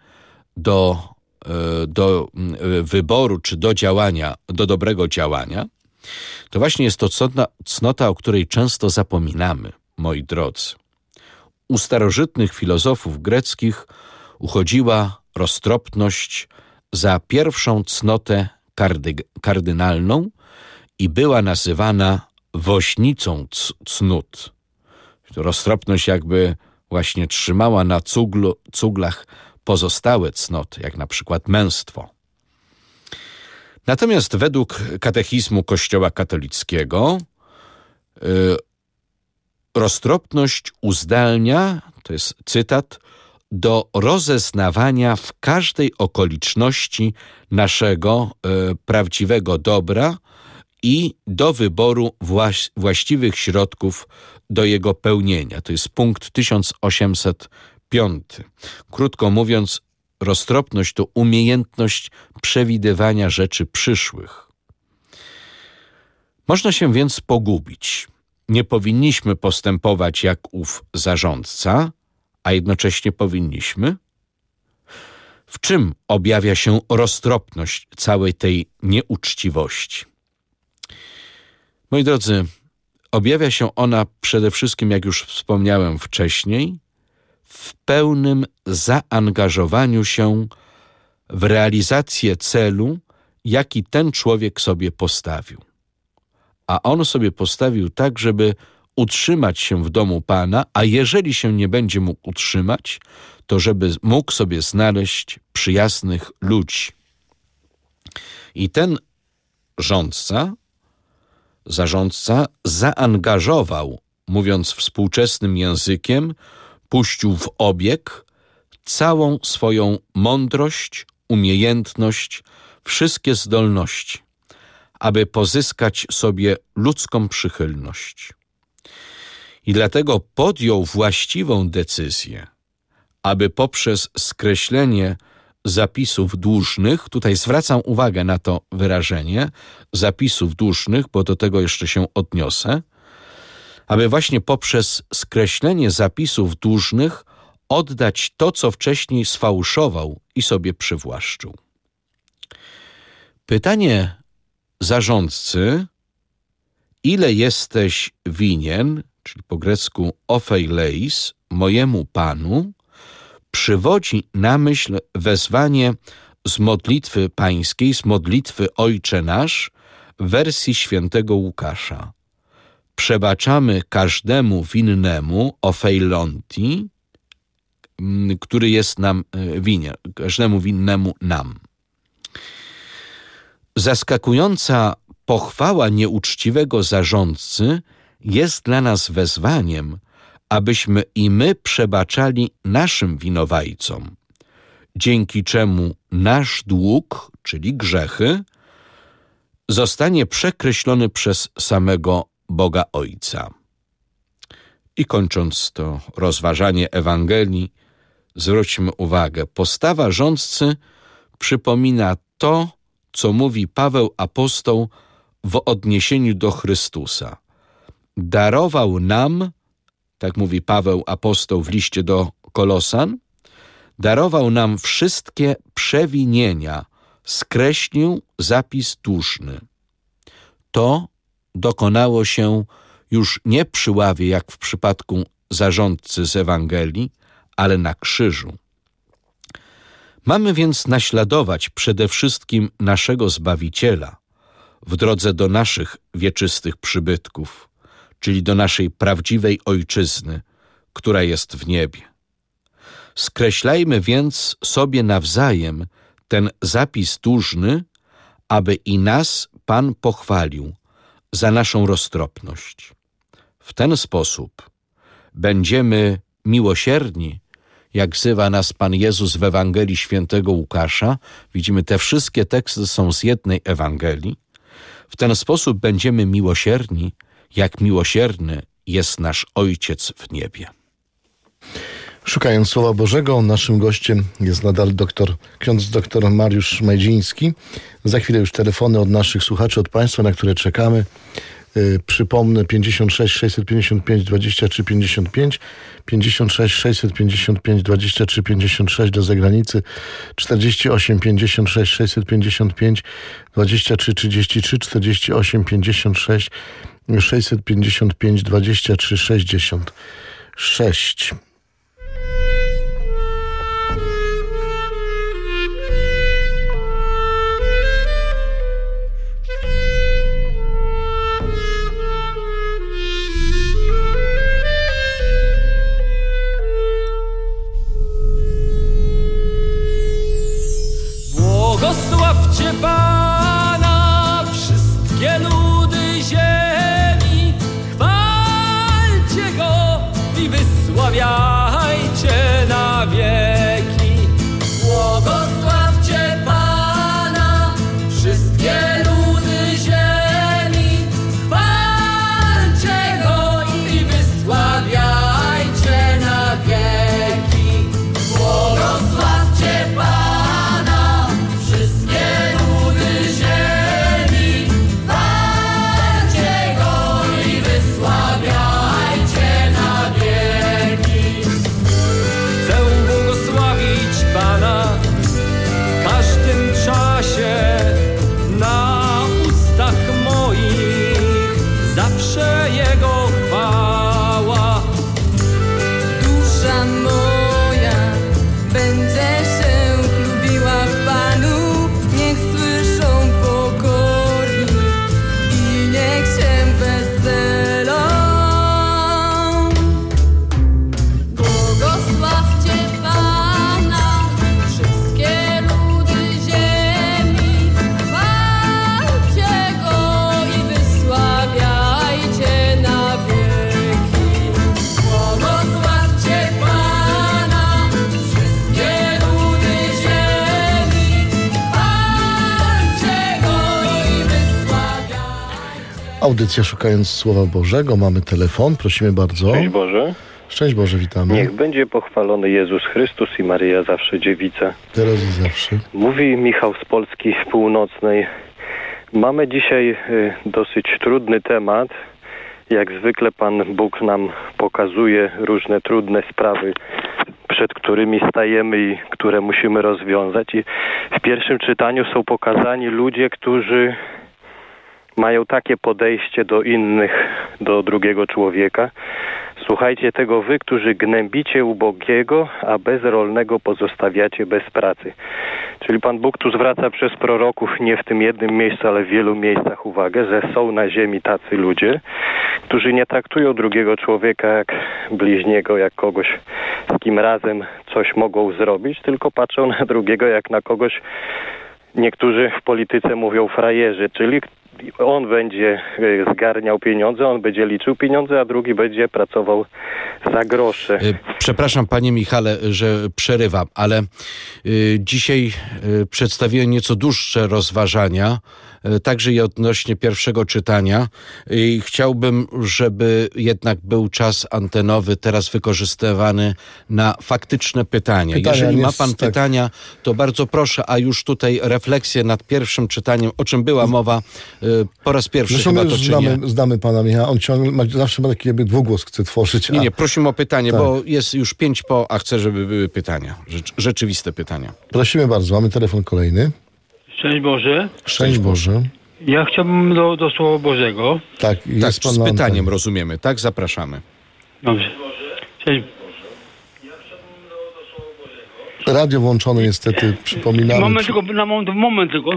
do, do wyboru czy do działania, do dobrego działania, to właśnie jest to cnota, cnota, o której często zapominamy, moi drodzy. U starożytnych filozofów greckich uchodziła roztropność za pierwszą cnotę kardy, kardynalną i była nazywana woźnicą cnót. Roztropność jakby właśnie trzymała na cuglu, cuglach pozostałe cnoty, jak na przykład męstwo. Natomiast według katechizmu Kościoła katolickiego yy, roztropność uzdalnia, to jest cytat, do rozeznawania w każdej okoliczności naszego y, prawdziwego dobra i do wyboru właś, właściwych środków do jego pełnienia. To jest punkt tysiąc osiemset piąty. Krótko mówiąc, roztropność to umiejętność przewidywania rzeczy przyszłych. Można się więc pogubić. Nie powinniśmy postępować jak ów zarządca, a jednocześnie powinniśmy? W czym objawia się roztropność całej tej nieuczciwości? Moi drodzy, objawia się ona przede wszystkim, jak już wspomniałem wcześniej, w pełnym zaangażowaniu się w realizację celu, jaki ten człowiek sobie postawił. A on sobie postawił tak, żeby utrzymać się w domu Pana, a jeżeli się nie będzie mógł utrzymać, to żeby mógł sobie znaleźć przyjaznych ludzi. I ten rządca, zarządca zaangażował, mówiąc współczesnym językiem, puścił w obieg całą swoją mądrość, umiejętność, wszystkie zdolności, aby pozyskać sobie ludzką przychylność. I dlatego podjął właściwą decyzję, aby poprzez skreślenie zapisów dłużnych, tutaj zwracam uwagę na to wyrażenie, zapisów dłużnych, bo do tego jeszcze się odniosę, aby właśnie poprzez skreślenie zapisów dłużnych oddać to, co wcześniej sfałszował i sobie przywłaszczył. Pytanie zarządcy, ile jesteś winien, czyli po grecku opheileis, mojemu Panu, przywodzi na myśl wezwanie z modlitwy pańskiej, z modlitwy Ojcze Nasz, w wersji świętego Łukasza. Przebaczamy każdemu winnemu, opheilonti, który jest nam winien, każdemu winnemu nam. Zaskakująca pochwała nieuczciwego zarządcy jest dla nas wezwaniem, abyśmy i my przebaczali naszym winowajcom, dzięki czemu nasz dług, czyli grzechy, zostanie przekreślony przez samego Boga Ojca. I kończąc to rozważanie Ewangelii, zwróćmy uwagę, postawa rządcy przypomina to, co mówi Paweł apostoł w odniesieniu do Chrystusa. Darował nam, tak mówi Paweł apostoł w liście do Kolosan, darował nam wszystkie przewinienia, skreślił zapis dłużny. To dokonało się już nie przy ławie, jak w przypadku zarządcy z Ewangelii, ale na krzyżu. Mamy więc naśladować przede wszystkim naszego Zbawiciela w drodze do naszych wieczystych przybytków, czyli do naszej prawdziwej Ojczyzny, która jest w niebie. Skreślajmy więc sobie nawzajem ten zapis dłużny, aby i nas Pan pochwalił za naszą roztropność. W ten sposób będziemy miłosierni, jak wzywa nas Pan Jezus w Ewangelii świętego Łukasza. Widzimy, te wszystkie teksty są z jednej Ewangelii. W ten sposób będziemy miłosierni, jak miłosierny jest nasz Ojciec w niebie. Szukając Słowa Bożego, naszym gościem jest nadal doktor, ksiądz doktor Mariusz Szmajdziński. Za chwilę już telefony od naszych słuchaczy, od Państwa, na które czekamy. Y, przypomnę pięćdziesiąt sześć sześćset pięćdziesiąt pięć dwadzieścia trzy pięćdziesiąt pięć, pięćdziesiąt sześć sześćset pięćdziesiąt pięć dwadzieścia trzy pięćdziesiąt sześć do zagranicy, czterdzieści osiem pięćdziesiąt sześć sześćset pięćdziesiąt pięć dwadzieścia trzy trzydzieści trzy, czterdzieści osiem pięćdziesiąt sześć sześćset pięćdziesiąt pięć dwadzieścia trzy sześćdziesiąt sześć. Błogosławcie Pana, wszystkie ludy ziemi, chwalcie Go i wysławiajcie na wieki. Błogosławcie Pana, wszystkie ludy ziemi, chwalcie Go i wysławiajcie na wieki. Błogosławcie Pana, wszystkie ludy ziemi, chwalcie Go i wysławiajcie na wieki. Chcę błogosławić Pana w każdym czasie, na ustach moich zawsze Jego chwała. Dusza moja będzie się chlubiła w Panu, niech słyszą pokorni i niech się weselą. Błogosławcie Pana, wszystkie ludy ziemi, chwalcie Go i wysławiajcie na wieki. Błogosławcie Pana, wszystkie ludy ziemi, chwalcie Go i wysławiajcie. Audycja Szukając Słowa Bożego. Mamy telefon. Prosimy bardzo. Szczęść Boże. Szczęść Boże, witamy. Niech będzie pochwalony Jezus Chrystus i Maryja zawsze dziewica. Teraz i zawsze. Mówi Michał z Polski Północnej. Mamy dzisiaj y, dosyć trudny temat. Jak zwykle Pan Bóg nam pokazuje różne trudne sprawy, przed którymi stajemy i które musimy rozwiązać. I w pierwszym czytaniu są pokazani ludzie, którzy mają takie podejście do innych, do drugiego człowieka. Słuchajcie tego wy, którzy gnębicie ubogiego, a bezrolnego pozostawiacie bez pracy. Czyli Pan Bóg tu zwraca przez proroków nie w tym jednym miejscu, ale w wielu miejscach uwagę, że są na ziemi tacy ludzie, którzy nie traktują drugiego człowieka jak bliźniego, jak kogoś, z kim razem coś mogą zrobić, tylko patrzą na drugiego jak na kogoś, niektórzy w polityce mówią frajerzy, czyli on będzie zgarniał pieniądze, on będzie liczył pieniądze, a drugi będzie pracował za grosze. Przepraszam, panie Michale, że przerywam, ale y, dzisiaj y, przedstawiłem nieco dłuższe rozważania, y, także i odnośnie pierwszego czytania. I chciałbym, żeby jednak był czas antenowy teraz wykorzystywany na faktyczne pytania. Pytania Jeżeli nie ma jest- pan tak. pytania, to bardzo proszę, a już tutaj refleksję nad pierwszym czytaniem, o czym była mowa, y, po raz pierwszy Zresztą chyba my to już czynię. znamy, znamy pana Michała. On ciągle ma, zawsze ma taki jakby dwugłos, chce tworzyć. Nie, a- nie, prosimy o pytanie, Tak. bo jest już pięć po, a chcę, żeby były pytania. Rzecz, rzeczywiste pytania. Prosimy bardzo, mamy telefon kolejny. Szczęść Boże. Szczęść Boże. Ja chciałbym do, do Słowa Bożego. Tak, Tak, jest pan z na pytaniem antenie. rozumiemy, tak? Zapraszamy. Dobrze. Szczęść. Radio włączone niestety, przypominamy. Moment tylko, na moment, moment tylko.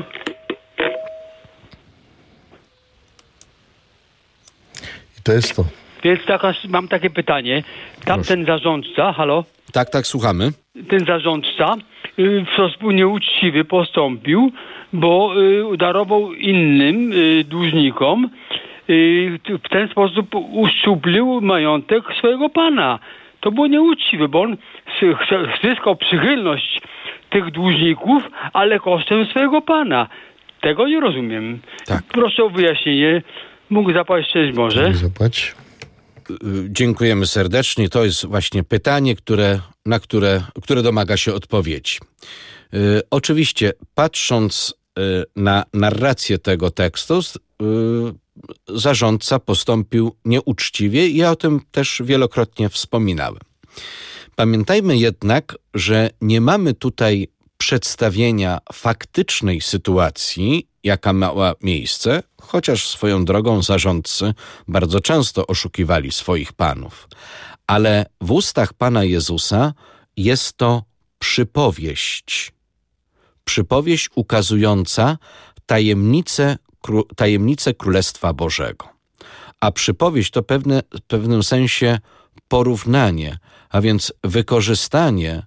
I to jest to. Więc taka, mam takie pytanie. Tamten zarządca, halo? Tak, tak, słuchamy. Ten zarządca y, w sposób nieuczciwy postąpił, bo y, darował innym y, dłużnikom, y, w ten sposób uszczuplił majątek swojego pana. To było nieuczciwe, bo on s- ch- zyskał przychylność tych dłużników, ale kosztem swojego pana. Tego nie rozumiem. Tak. Proszę o wyjaśnienie. Mógł zapłacić szczęść Boże. Zapłać. Y, Dziękujemy serdecznie. To jest właśnie pytanie, które, na które, które domaga się odpowiedzi. Y, Oczywiście, patrząc y, na narrację tego tekstu, s- y, zarządca postąpił nieuczciwie i ja o tym też wielokrotnie wspominałem. Pamiętajmy jednak, że nie mamy tutaj przedstawienia faktycznej sytuacji, jaka miała miejsce, chociaż swoją drogą zarządcy bardzo często oszukiwali swoich panów. Ale w ustach Pana Jezusa jest to przypowieść. Przypowieść ukazująca tajemnicę, tajemnicę Królestwa Bożego. A przypowieść to pewne, w pewnym sensie porównanie, a więc wykorzystanie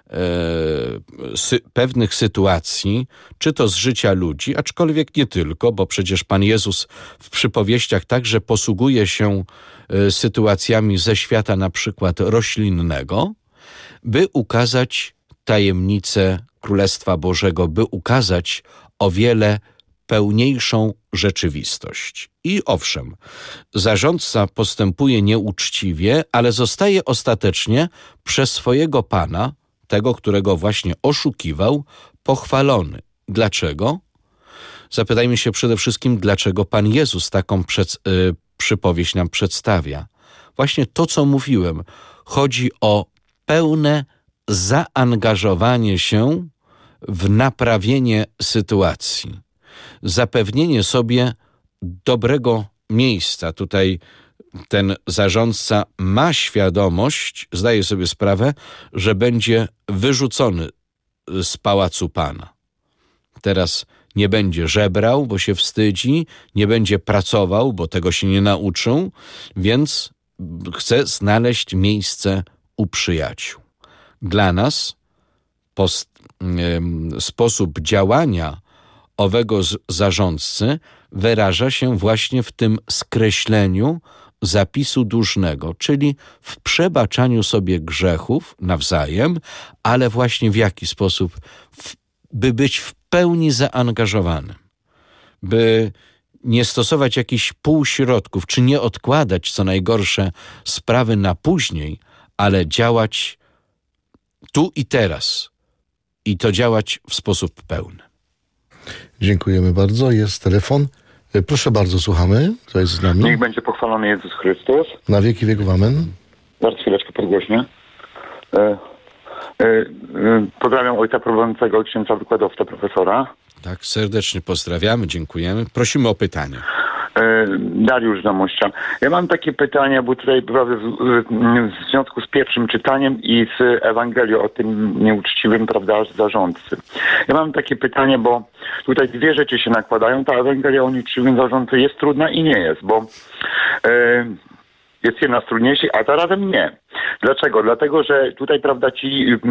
e, sy, pewnych sytuacji, czy to z życia ludzi, aczkolwiek nie tylko, bo przecież Pan Jezus w przypowieściach także posługuje się e, sytuacjami ze świata na przykład roślinnego, by ukazać tajemnicę Królestwa Bożego, by ukazać o wiele pełniejszą rzeczywistość. I owszem, zarządca postępuje nieuczciwie, ale zostaje ostatecznie przez swojego Pana, tego, którego właśnie oszukiwał, pochwalony. Dlaczego? Zapytajmy się przede wszystkim, dlaczego Pan Jezus taką przed, y, przypowieść nam przedstawia. Właśnie to, co mówiłem. Chodzi o pełne zaangażowanie się w naprawienie sytuacji. Zapewnienie sobie dobrego miejsca. Tutaj ten zarządca ma świadomość, zdaje sobie sprawę, że będzie wyrzucony z pałacu Pana. Teraz nie będzie żebrał, bo się wstydzi, nie będzie pracował, bo tego się nie nauczył, więc chce znaleźć miejsce u przyjaciół. Dla nas post, y, sposób działania owego z, zarządcy wyraża się właśnie w tym skreśleniu zapisu dłużnego, czyli w przebaczaniu sobie grzechów nawzajem, ale właśnie w jaki sposób? W, by być w pełni zaangażowanym, by nie stosować jakichś półśrodków, czy nie odkładać, co najgorsze, sprawy na później, ale działać tu i teraz i to działać w sposób pełny. Dziękujemy bardzo. Jest telefon. Proszę bardzo, słuchamy. Kto jest z nami? Niech będzie pochwalony Jezus Chrystus. Na wieki wieków amen. Zaraz chwileczkę podgłośnie. E, e, e, pozdrawiam ojca prowadzącego, księdza wykładowca, profesora. Tak, serdecznie pozdrawiamy, dziękujemy. Prosimy o pytanie. E, Dariusz Zamościa. Ja mam takie pytanie, bo tutaj prawda, w, w związku z pierwszym czytaniem i z Ewangelią o tym nieuczciwym, prawda, zarządcy. Ja mam takie pytanie, bo tutaj dwie rzeczy się nakładają. Ta Ewangelia o nieuczciwym zarządcy jest trudna i nie jest, bo e, jest jedna z trudniejszych, a zarazem nie. Dlaczego? Dlatego, że tutaj, prawda, ci yy,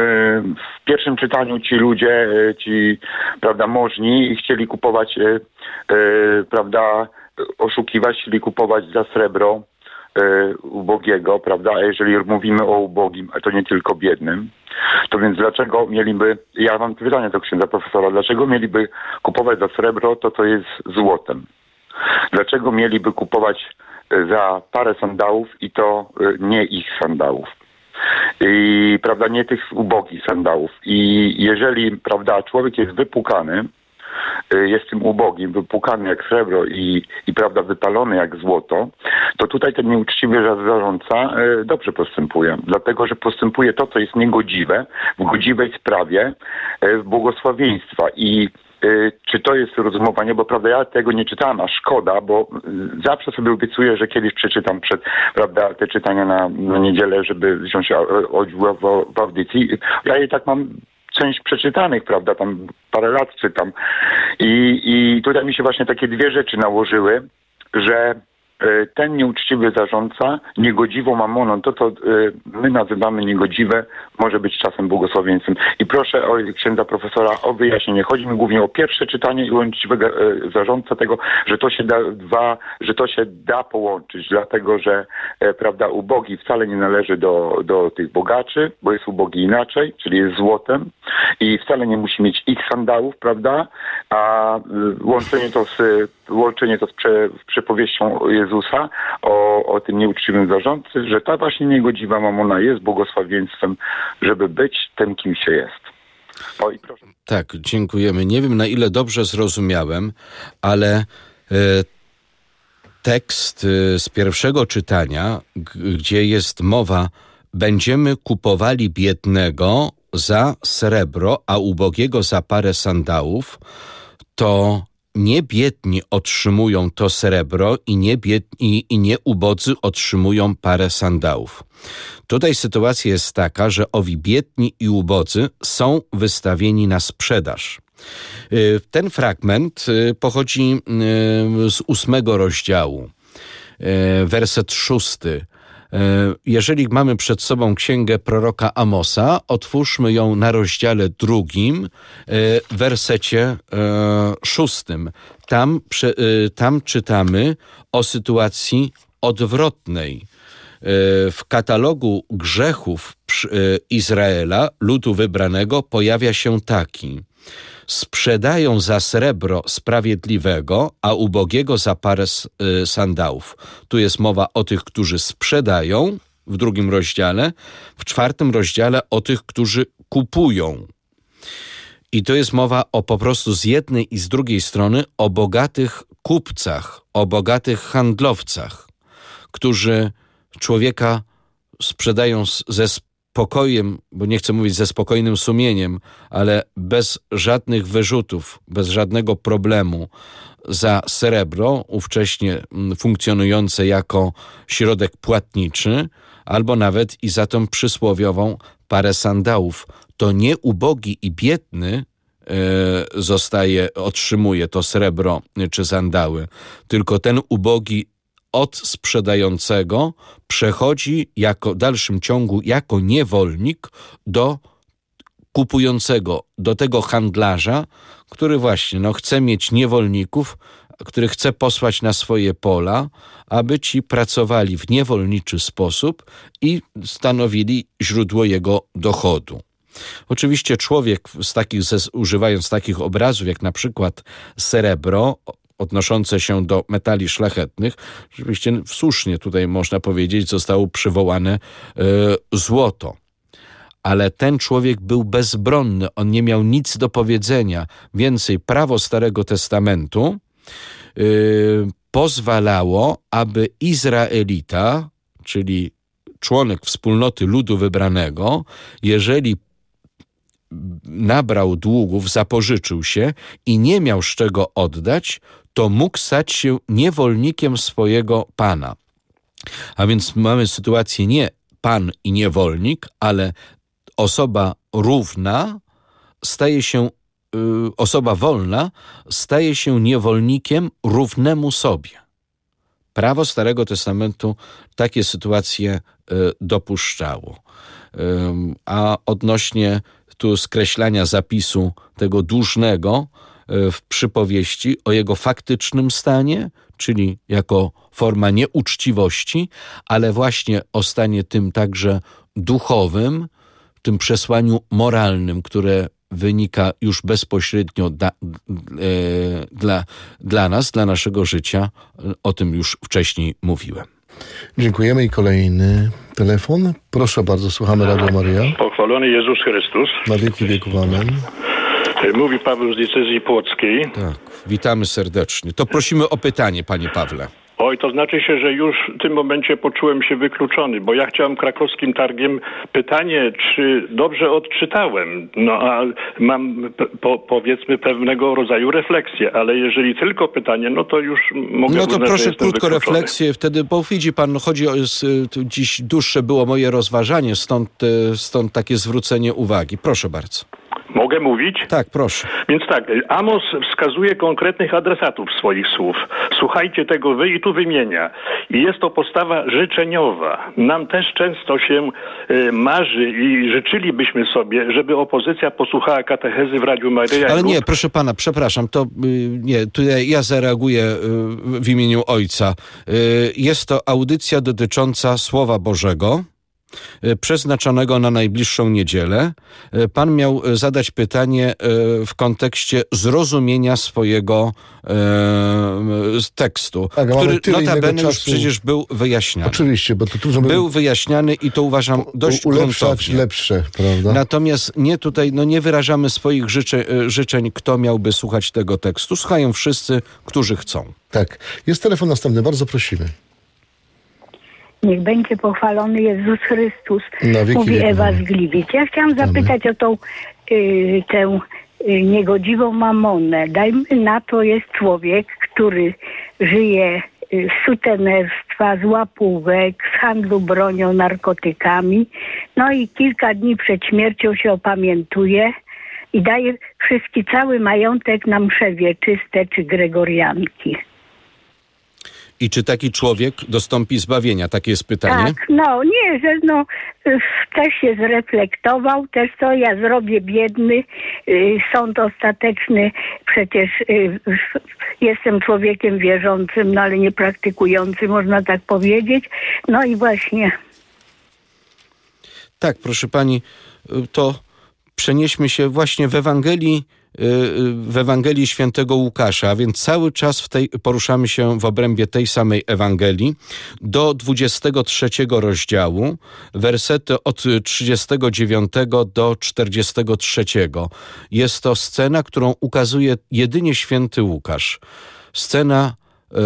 w pierwszym czytaniu ci ludzie, yy, ci, prawda, możni chcieli kupować, yy, yy, prawda, oszukiwać, chcieli kupować za srebro yy, ubogiego, prawda, a jeżeli mówimy o ubogim, a to nie tylko biednym, to więc dlaczego mieliby, ja mam pytanie do księdza profesora, dlaczego mieliby kupować za srebro to, co jest złotem? Dlaczego mieliby kupować za parę sandałów i to nie ich sandałów? I, prawda, nie tych ubogich sandałów. I jeżeli, prawda, człowiek jest wypłukany, jest tym ubogim, wypłukany jak srebro i, i prawda, wypalony jak złoto, to tutaj ten nieuczciwy zarządca dobrze postępuje. Dlatego, że postępuje to, co jest niegodziwe, w godziwej sprawie, w błogosławieństwa. I czy to jest rozumowanie, bo prawda, ja tego nie czytałem, a szkoda, bo zawsze sobie obiecuję, że kiedyś przeczytam przed, prawda, te czytania na, na niedzielę, żeby wziąć udział w, w audycji. Ja je tak mam część przeczytanych, prawda, tam parę lat czytam. I, i tutaj mi się właśnie takie dwie rzeczy nałożyły, że ten nieuczciwy zarządca niegodziwą mamoną, to co my nazywamy niegodziwe, może być czasem błogosławieństwem. I proszę o księdza profesora o wyjaśnienie. Chodzi mi głównie o pierwsze czytanie i nieuczciwego zarządca tego, że to się da dwa, że to się da połączyć, dlatego że prawda, ubogi wcale nie należy do, do tych bogaczy, bo jest ubogi inaczej, czyli jest złotem i wcale nie musi mieć ich sandałów, prawda? A łączenie to z łączenie to z prze, przypowieścią Jezusa o, o tym nieuczciwym zarządcy, że ta właśnie niegodziwa mamona jest błogosławieństwem, żeby być tym, kim się jest. O, i proszę. Tak, dziękujemy. Nie wiem, na ile dobrze zrozumiałem, ale e, tekst y, z pierwszego czytania, g- gdzie jest mowa: będziemy kupowali biednego za srebro, a ubogiego za parę sandałów, to nie biedni otrzymują to srebro i nie, biedni, i nie ubodzy otrzymują parę sandałów. Tutaj sytuacja jest taka, że owi biedni i ubodzy są wystawieni na sprzedaż. Ten fragment pochodzi z ósmego rozdziału, werset szósty. Jeżeli mamy przed sobą księgę proroka Amosa, otwórzmy ją na rozdziale drugim, w wersecie szóstym. Tam, tam czytamy o sytuacji odwrotnej. W katalogu grzechów Izraela, ludu wybranego, pojawia się taki: sprzedają za srebro sprawiedliwego, a ubogiego za parę sandałów. Tu jest mowa o tych, którzy sprzedają, w drugim rozdziale, w czwartym rozdziale o tych, którzy kupują. I to jest mowa o po prostu z jednej i z drugiej strony o bogatych kupcach, o bogatych handlowcach, którzy człowieka sprzedają ze spokojem, bo nie chcę mówić ze spokojnym sumieniem, ale bez żadnych wyrzutów, bez żadnego problemu, za srebro, ówcześnie funkcjonujące jako środek płatniczy, albo nawet i za tą przysłowiową parę sandałów. To nie ubogi i biedny e, zostaje, otrzymuje to srebro czy sandały, tylko ten ubogi od sprzedającego przechodzi jako w dalszym ciągu jako niewolnik do kupującego, do tego handlarza, który właśnie no, chce mieć niewolników, który chce posłać na swoje pola, aby ci pracowali w niewolniczy sposób i stanowili źródło jego dochodu. Oczywiście człowiek, z takich, używając takich obrazów jak na przykład srebro, odnoszące się do metali szlachetnych, rzeczywiście słusznie tutaj można powiedzieć, zostało przywołane y, złoto. Ale ten człowiek był bezbronny, on nie miał nic do powiedzenia. Więcej, prawo Starego Testamentu y, pozwalało, aby Izraelita, czyli członek wspólnoty ludu wybranego, jeżeli nabrał długów, zapożyczył się i nie miał z czego oddać, to mógł stać się niewolnikiem swojego pana. A więc mamy sytuację nie pan i niewolnik, ale osoba równa staje się, y, osoba wolna staje się niewolnikiem równemu sobie. Prawo Starego Testamentu takie sytuacje y, dopuszczało. Y, a odnośnie tu skreślania zapisu tego dłużnego y, w przypowieści o jego faktycznym stanie, czyli jako forma nieuczciwości, ale właśnie o stanie tym także duchowym, tym przesłaniu moralnym, które wynika już bezpośrednio da, e, dla, dla nas, dla naszego życia. O tym już wcześniej mówiłem. Dziękujemy i kolejny telefon. Proszę bardzo, słuchamy Radio Maryja. Pochwalony Jezus Chrystus. Na wieki wieków, amen. Mówi Paweł z diecezji płockiej. Tak, witamy serdecznie. To prosimy o pytanie, panie Pawle. Oj, to znaczy się, że już w tym momencie poczułem się wykluczony, bo ja chciałem krakowskim targiem pytanie, czy dobrze odczytałem. No a mam po, powiedzmy pewnego rodzaju refleksję, ale jeżeli tylko pytanie, no to już mogę No to uznać, proszę że jestem krótko wykluczony. refleksję, wtedy, bo widzi pan, chodzi o, dziś dłuższe było moje rozważanie, stąd, stąd takie zwrócenie uwagi. Proszę bardzo. Mogę mówić? Tak, proszę. Więc tak, Amos wskazuje konkretnych adresatów swoich słów. Słuchajcie tego wy i tu wymienia. I jest to postawa życzeniowa. Nam też często się y, marzy i życzylibyśmy sobie, żeby opozycja posłuchała katechezy w Radiu Maryja. Ale nie, proszę pana, przepraszam, to y, nie, tutaj ja zareaguję y, w imieniu ojca. Y, jest to audycja dotycząca Słowa Bożego. e, przeznaczonego na najbliższą niedzielę. E, Pan miał e, zadać pytanie e, w kontekście zrozumienia swojego e, z tekstu, Tak, a mamy który tyle innego notabene już czasu. przecież był wyjaśniany. Oczywiście, bo to trudno Był wyjaśniany i to uważam dość u- ulepszać gruntownie. lepsze, prawda? Natomiast nie tutaj, no nie wyrażamy swoich życze, życzeń, kto miałby słuchać tego tekstu. Słuchają wszyscy, którzy chcą. Tak. Jest telefon następny, bardzo prosimy. Niech będzie pochwalony Jezus Chrystus, Na wieki mówi wieków. Ewa z Gliwic. Ja chciałam zapytać o tą y, tę y, niegodziwą mamonę. Dajmy na to, jest człowiek, który żyje y, z sutenerstwa, z łapówek, z handlu bronią, narkotykami. No i kilka dni przed śmiercią się opamiętuje i daje wszystki, cały majątek na msze wieczyste czy gregorianki. I czy taki człowiek dostąpi zbawienia? Takie jest pytanie. Tak, no nie, że no y, też się zreflektował, też co ja zrobię biedny, y, sąd ostateczny, przecież y, jestem człowiekiem wierzącym, no ale nie praktykującym, można tak powiedzieć. No i właśnie. Tak, proszę pani, to przenieśmy się właśnie w Ewangelii, w Ewangelii Świętego Łukasza, a więc cały czas w tej, poruszamy się w obrębie tej samej Ewangelii do dwudziestego trzeciego rozdziału, wersety od trzydziestego dziewiątego do czterdziestego trzeciego. Jest to scena, którą ukazuje jedynie Święty Łukasz. Scena e,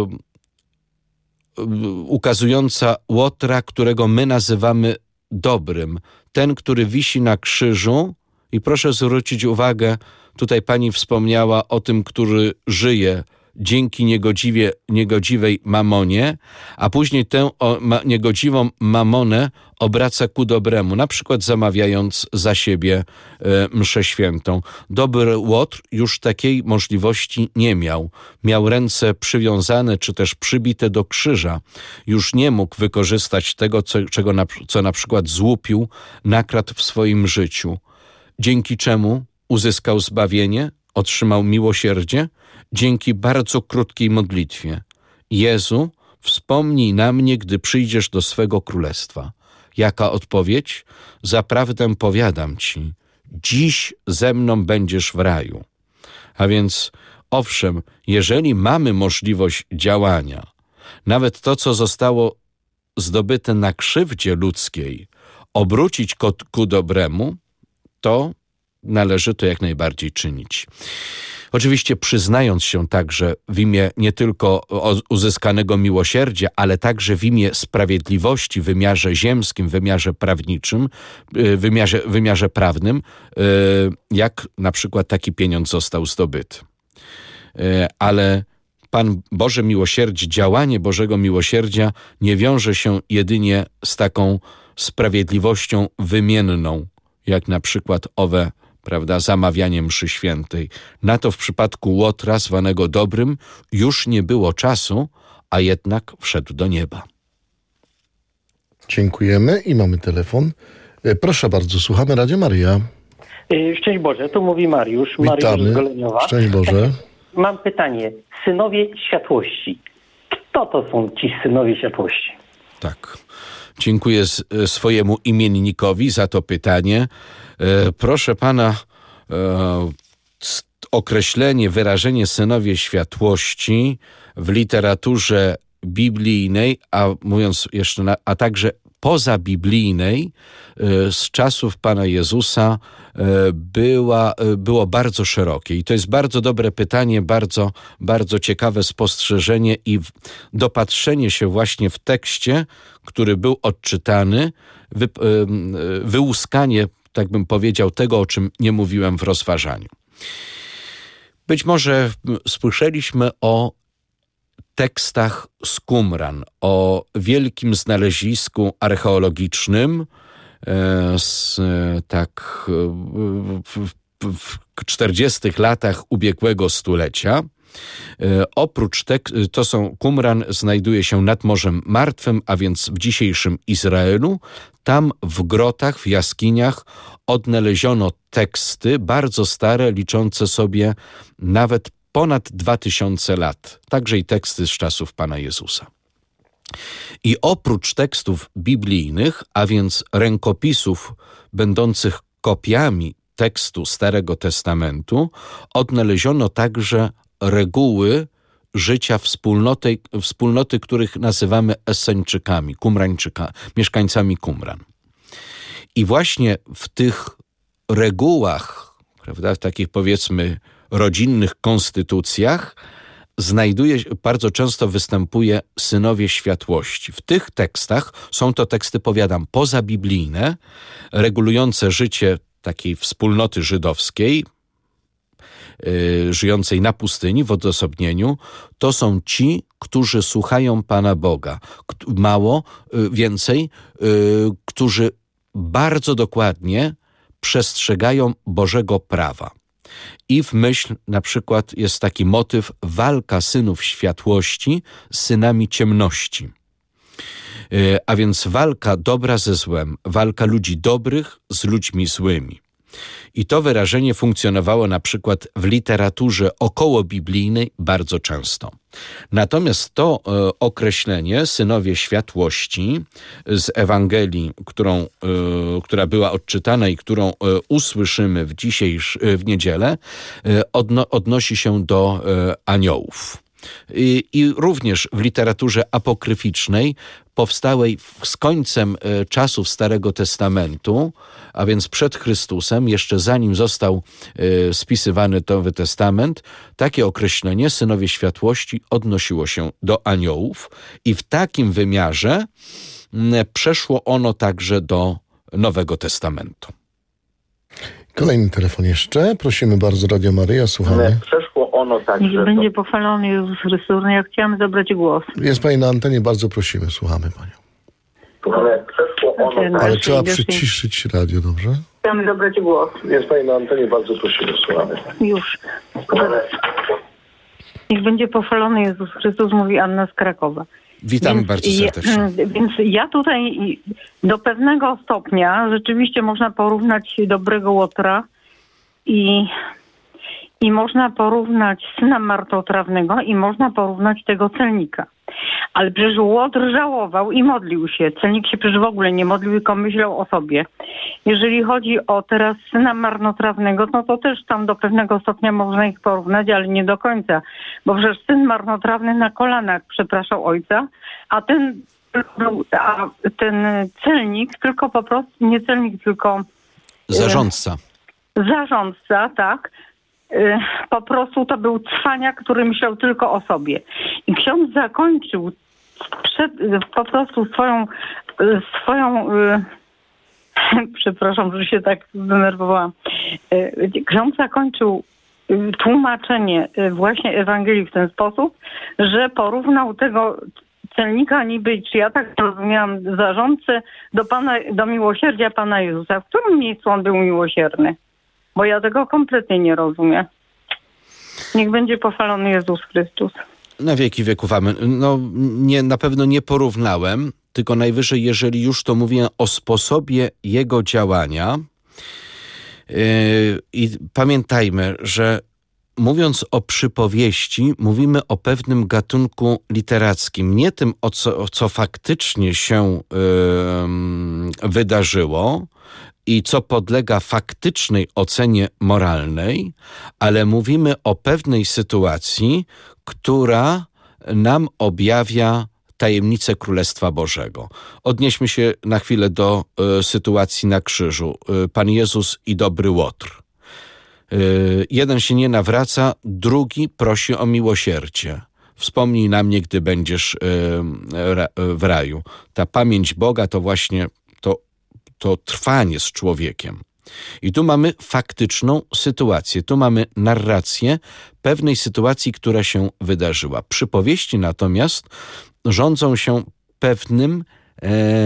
ukazująca Łotra, którego my nazywamy dobrym. Ten, który wisi na krzyżu. I proszę zwrócić uwagę, tutaj pani wspomniała o tym, który żyje dzięki niegodziwie, niegodziwej mamonie, a później tę o, ma, niegodziwą mamonę obraca ku dobremu, na przykład zamawiając za siebie e, mszę świętą. Dobry Łotr już takiej możliwości nie miał. Miał ręce przywiązane czy też przybite do krzyża. Już nie mógł wykorzystać tego, co, czego na, co na przykład złupił, nakradł w swoim życiu. Dzięki czemu uzyskał zbawienie, otrzymał miłosierdzie? Dzięki bardzo krótkiej modlitwie. Jezu, wspomnij na mnie, gdy przyjdziesz do swego królestwa. Jaka odpowiedź? Zaprawdę powiadam ci, dziś ze mną będziesz w raju. A więc, owszem, jeżeli mamy możliwość działania, nawet to, co zostało zdobyte na krzywdzie ludzkiej, obrócić ku, ku dobremu, to należy to jak najbardziej czynić. Oczywiście przyznając się także w imię nie tylko uzyskanego miłosierdzia, ale także w imię sprawiedliwości w wymiarze ziemskim, w wymiarze prawniczym, w wymiarze, wymiarze prawnym, jak na przykład taki pieniądz został zdobyty. Ale Pan Boże Miłosierdzie, działanie Bożego Miłosierdzia nie wiąże się jedynie z taką sprawiedliwością wymienną, jak na przykład owe, prawda, zamawianie mszy świętej. Na to w przypadku Łotra, zwanego dobrym, już nie było czasu, a jednak wszedł do nieba. Dziękujemy i mamy telefon. E, Proszę bardzo, słuchamy Radio Maryja. Szczęść Boże, tu mówi Mariusz, Mariusz z Witamy. Goleniowa. Szczęść Boże. Mam pytanie. Synowie światłości. Kto to są ci synowie światłości? Tak. Dziękuję s- swojemu imiennikowi za to pytanie. E, proszę pana, e, s- określenie, wyrażenie synowie światłości w literaturze biblijnej, a mówiąc jeszcze, na, a także pozabiblijnej, e, z czasów Pana Jezusa e, była, e, było bardzo szerokie. I to jest bardzo dobre pytanie, bardzo, bardzo ciekawe spostrzeżenie i w, dopatrzenie się właśnie w tekście, który był odczytany, wy, e, wyłuskanie, tak bym powiedział, tego, o czym nie mówiłem w rozważaniu. Być może słyszeliśmy o tekstach z Qumran, o wielkim znalezisku archeologicznym e, z, e, tak w, w, w czterdziestych latach ubiegłego stulecia. E, oprócz tek- to są Qumran znajduje się nad Morzem Martwym, a więc w dzisiejszym Izraelu. Tam w grotach, w jaskiniach odnaleziono teksty bardzo stare, liczące sobie nawet ponad dwa tysiące lat. Także i teksty z czasów Pana Jezusa. I oprócz tekstów biblijnych, a więc rękopisów będących kopiami tekstu Starego Testamentu, odnaleziono także reguły życia wspólnoty, wspólnoty, których nazywamy Esseńczykami, Kumrańczyka, mieszkańcami Kumran. I właśnie w tych regułach, prawda, w takich powiedzmy rodzinnych konstytucjach znajduje, bardzo często występuje synowie światłości. W tych tekstach są to teksty, powiadam, pozabiblijne, regulujące życie takiej wspólnoty żydowskiej, yy, żyjącej na pustyni, w odosobnieniu. To są ci, którzy słuchają Pana Boga. Mało, yy, więcej, yy, którzy bardzo dokładnie przestrzegają Bożego prawa. I w myśl na przykład jest taki motyw walka synów światłości z synami ciemności. Yy, a więc walka dobra ze złem, walka ludzi dobrych z ludźmi złymi. I to wyrażenie funkcjonowało na przykład w literaturze okołobiblijnej bardzo często. Natomiast to e, określenie synowie światłości z Ewangelii, którą, e, która była odczytana i którą e, usłyszymy w dzisiejsz, e, w niedzielę, e, odno, odnosi się do e, aniołów. I, I również w literaturze apokryficznej, powstałej z końcem e, czasów Starego Testamentu, a więc przed Chrystusem, jeszcze zanim został e, spisywany Nowy Testament, takie określenie synowie światłości odnosiło się do aniołów i w takim wymiarze m, przeszło ono także do Nowego Testamentu. Kolejny telefon jeszcze. Prosimy bardzo, Radio Maryja, słuchamy. Przeszło ono tak, Niech że... będzie pochwalony Jezus Chrystus. Ja chciałam zabrać głos. Jest pani na antenie, bardzo prosimy, słuchamy panią. Ale przeszło ono tak. Ale trzeba przyciszyć radio, dobrze? Chciałam zabrać głos. Jest pani na antenie, bardzo prosimy, słuchamy. Już. Niech będzie pochwalony Jezus Chrystus, mówi Anna z Krakowa. Witam więc, bardzo serdecznie. Ja, więc ja tutaj do pewnego stopnia rzeczywiście można porównać dobrego Łotra i, i można porównać syna marnotrawnego i można porównać tego celnika. Ale przecież Łotr żałował i modlił się. Celnik się przecież w ogóle nie modlił, tylko myślał o sobie. Jeżeli chodzi o teraz syna marnotrawnego, no to też tam do pewnego stopnia można ich porównać, ale nie do końca. Bo przecież syn marnotrawny na kolanach przepraszał ojca, a ten, a ten celnik tylko po prostu, nie celnik, tylko... Zarządca. E, zarządca, tak. Po prostu to był cwaniak, który myślał tylko o sobie. I ksiądz zakończył przed, po prostu swoją, swoją przepraszam, że się tak zdenerwowałam. Ksiądz zakończył tłumaczenie właśnie Ewangelii w ten sposób, że porównał tego celnika niby, czy ja tak rozumiałam, zarządcę do Pana, do miłosierdzia Pana Jezusa. W którym miejscu on był miłosierny? Bo ja tego kompletnie nie rozumiem. Niech będzie pochwalony Jezus Chrystus. Na wieki wieków amen. No, nie, na pewno nie porównałem, tylko najwyżej, jeżeli już to mówię o sposobie jego działania. Yy, I pamiętajmy, że mówiąc o przypowieści, mówimy o pewnym gatunku literackim. Nie tym, o co, co faktycznie się yy, wydarzyło, i co podlega faktycznej ocenie moralnej, ale mówimy o pewnej sytuacji, która nam objawia tajemnicę Królestwa Bożego. Odnieśmy się na chwilę do y, sytuacji na krzyżu. Y, Pan Jezus i dobry Łotr. Y, jeden się nie nawraca, drugi prosi o miłosierdzie. Wspomnij na mnie, gdy będziesz y, ra, w raju. Ta pamięć Boga to właśnie to to trwanie z człowiekiem. I tu mamy faktyczną sytuację, tu mamy narrację pewnej sytuacji, która się wydarzyła. Przypowieści natomiast rządzą się pewnym, e,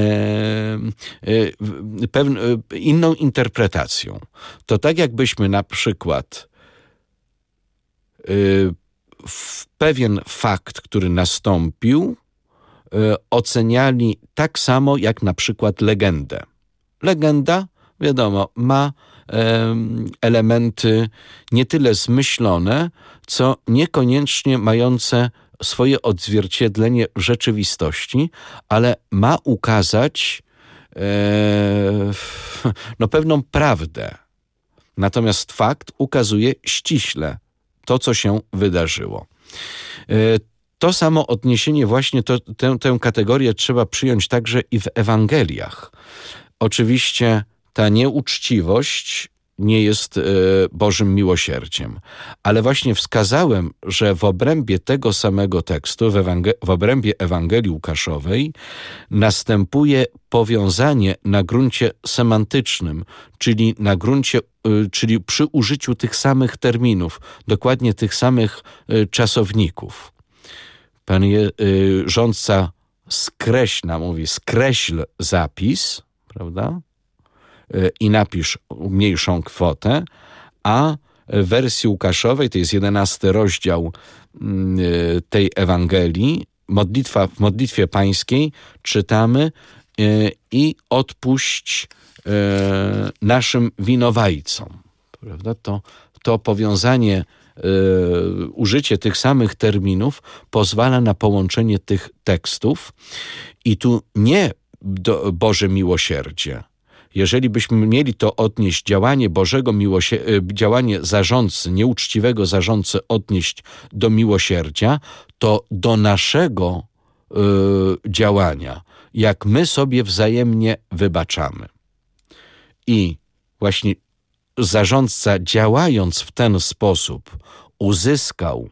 e, pewn, e, inną interpretacją. To tak jakbyśmy na przykład e, w pewien fakt, który nastąpił, e, oceniali tak samo jak na przykład legendę. Legenda, wiadomo, ma e, elementy nie tyle zmyślone, co niekoniecznie mające swoje odzwierciedlenie w rzeczywistości, ale ma ukazać e, no, pewną prawdę. Natomiast fakt ukazuje ściśle to, co się wydarzyło. E, to samo odniesienie właśnie, to, tę, tę kategorię trzeba przyjąć także i w Ewangeliach. Oczywiście ta nieuczciwość nie jest e, Bożym miłosierdziem. Ale właśnie wskazałem, że w obrębie tego samego tekstu, w, Ewangel- w obrębie Ewangelii Łukaszowej następuje powiązanie na gruncie semantycznym, czyli na gruncie, y, czyli przy użyciu tych samych terminów, dokładnie tych samych y, czasowników. Pan je, y, rządca skreśla, mówi skreśl zapis, prawda? I napisz mniejszą kwotę, a w wersji Łukaszowej, to jest jedenasty rozdział tej Ewangelii, modlitwa, w modlitwie pańskiej czytamy i odpuść naszym winowajcom. Prawda? To, to powiązanie, użycie tych samych terminów pozwala na połączenie tych tekstów i tu nie do, Boże miłosierdzie. Jeżeli byśmy mieli to odnieść, działanie Bożego miłosierdzia, działanie zarządcy, nieuczciwego zarządcy odnieść do miłosierdzia, to do naszego y, działania, jak my sobie wzajemnie wybaczamy. I właśnie zarządca, działając w ten sposób, uzyskał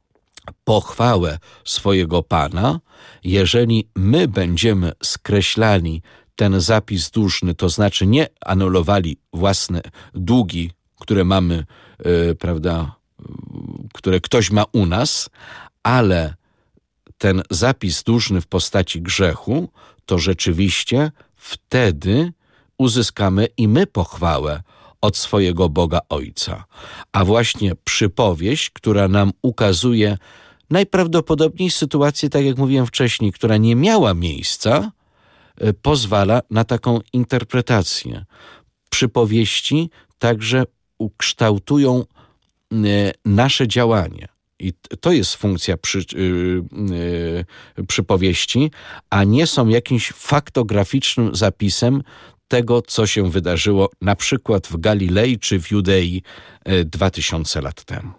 pochwałę swojego Pana. Jeżeli my będziemy skreślali ten zapis dłużny, to znaczy nie anulowali własne długi, które mamy, yy, prawda, które ktoś ma u nas, ale ten zapis dłużny w postaci grzechu, to rzeczywiście wtedy uzyskamy i my pochwałę od swojego Boga Ojca. A właśnie przypowieść, która nam ukazuje najprawdopodobniej sytuację, tak jak mówiłem wcześniej, która nie miała miejsca, pozwala na taką interpretację. Przypowieści także ukształtują nasze działanie. I to jest funkcja przy, yy, yy, przypowieści, a nie są jakimś faktograficznym zapisem tego, co się wydarzyło na przykład w Galilei czy w Judei dwa tysiące lat temu.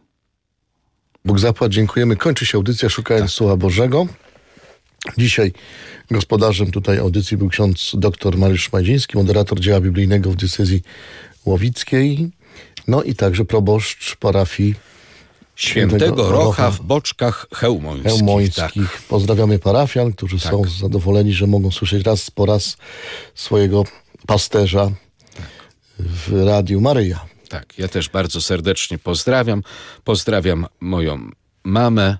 Bóg zapłać, dziękujemy. Kończy się audycja Szukając tak. Słowa Bożego. Dzisiaj gospodarzem tutaj audycji był ksiądz dr Mariusz Szmajdziński, moderator dzieła biblijnego w diecezji łowickiej, no i także proboszcz parafii Świętego, Świętego Rocha w Boczkach Chełmońskich. Chełmońskich. Tak. Pozdrawiamy parafian, którzy tak. są zadowoleni, że mogą słyszeć raz po raz swojego pasterza tak. w Radiu Maryja. Tak, ja też bardzo serdecznie pozdrawiam. Pozdrawiam moją mamę.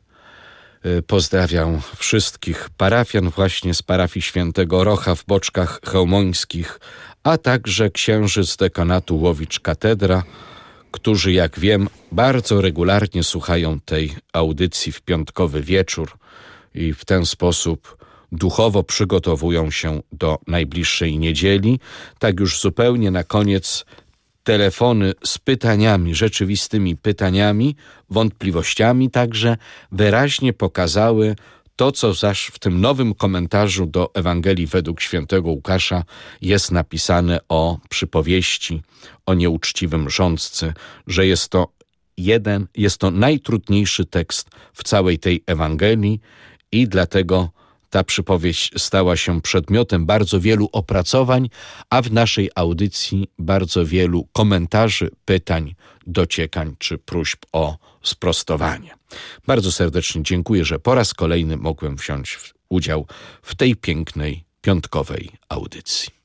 Pozdrawiam wszystkich parafian właśnie z parafii Świętego Rocha w Boczkach Chełmońskich, a także księży z dekanatu Łowicz Katedra, którzy, jak wiem, bardzo regularnie słuchają tej audycji w piątkowy wieczór i w ten sposób duchowo przygotowują się do najbliższej niedzieli. Tak już zupełnie na koniec telefony z pytaniami, rzeczywistymi pytaniami, wątpliwościami także wyraźnie pokazały to, co zaś w tym nowym komentarzu do Ewangelii według świętego Łukasza jest napisane o przypowieści, o nieuczciwym rządcy, że jest to jeden, jest to najtrudniejszy tekst w całej tej Ewangelii i dlatego ta przypowieść stała się przedmiotem bardzo wielu opracowań, a w naszej audycji bardzo wielu komentarzy, pytań, dociekań czy próśb o sprostowanie. Bardzo serdecznie dziękuję, że po raz kolejny mogłem wziąć udział w tej pięknej piątkowej audycji.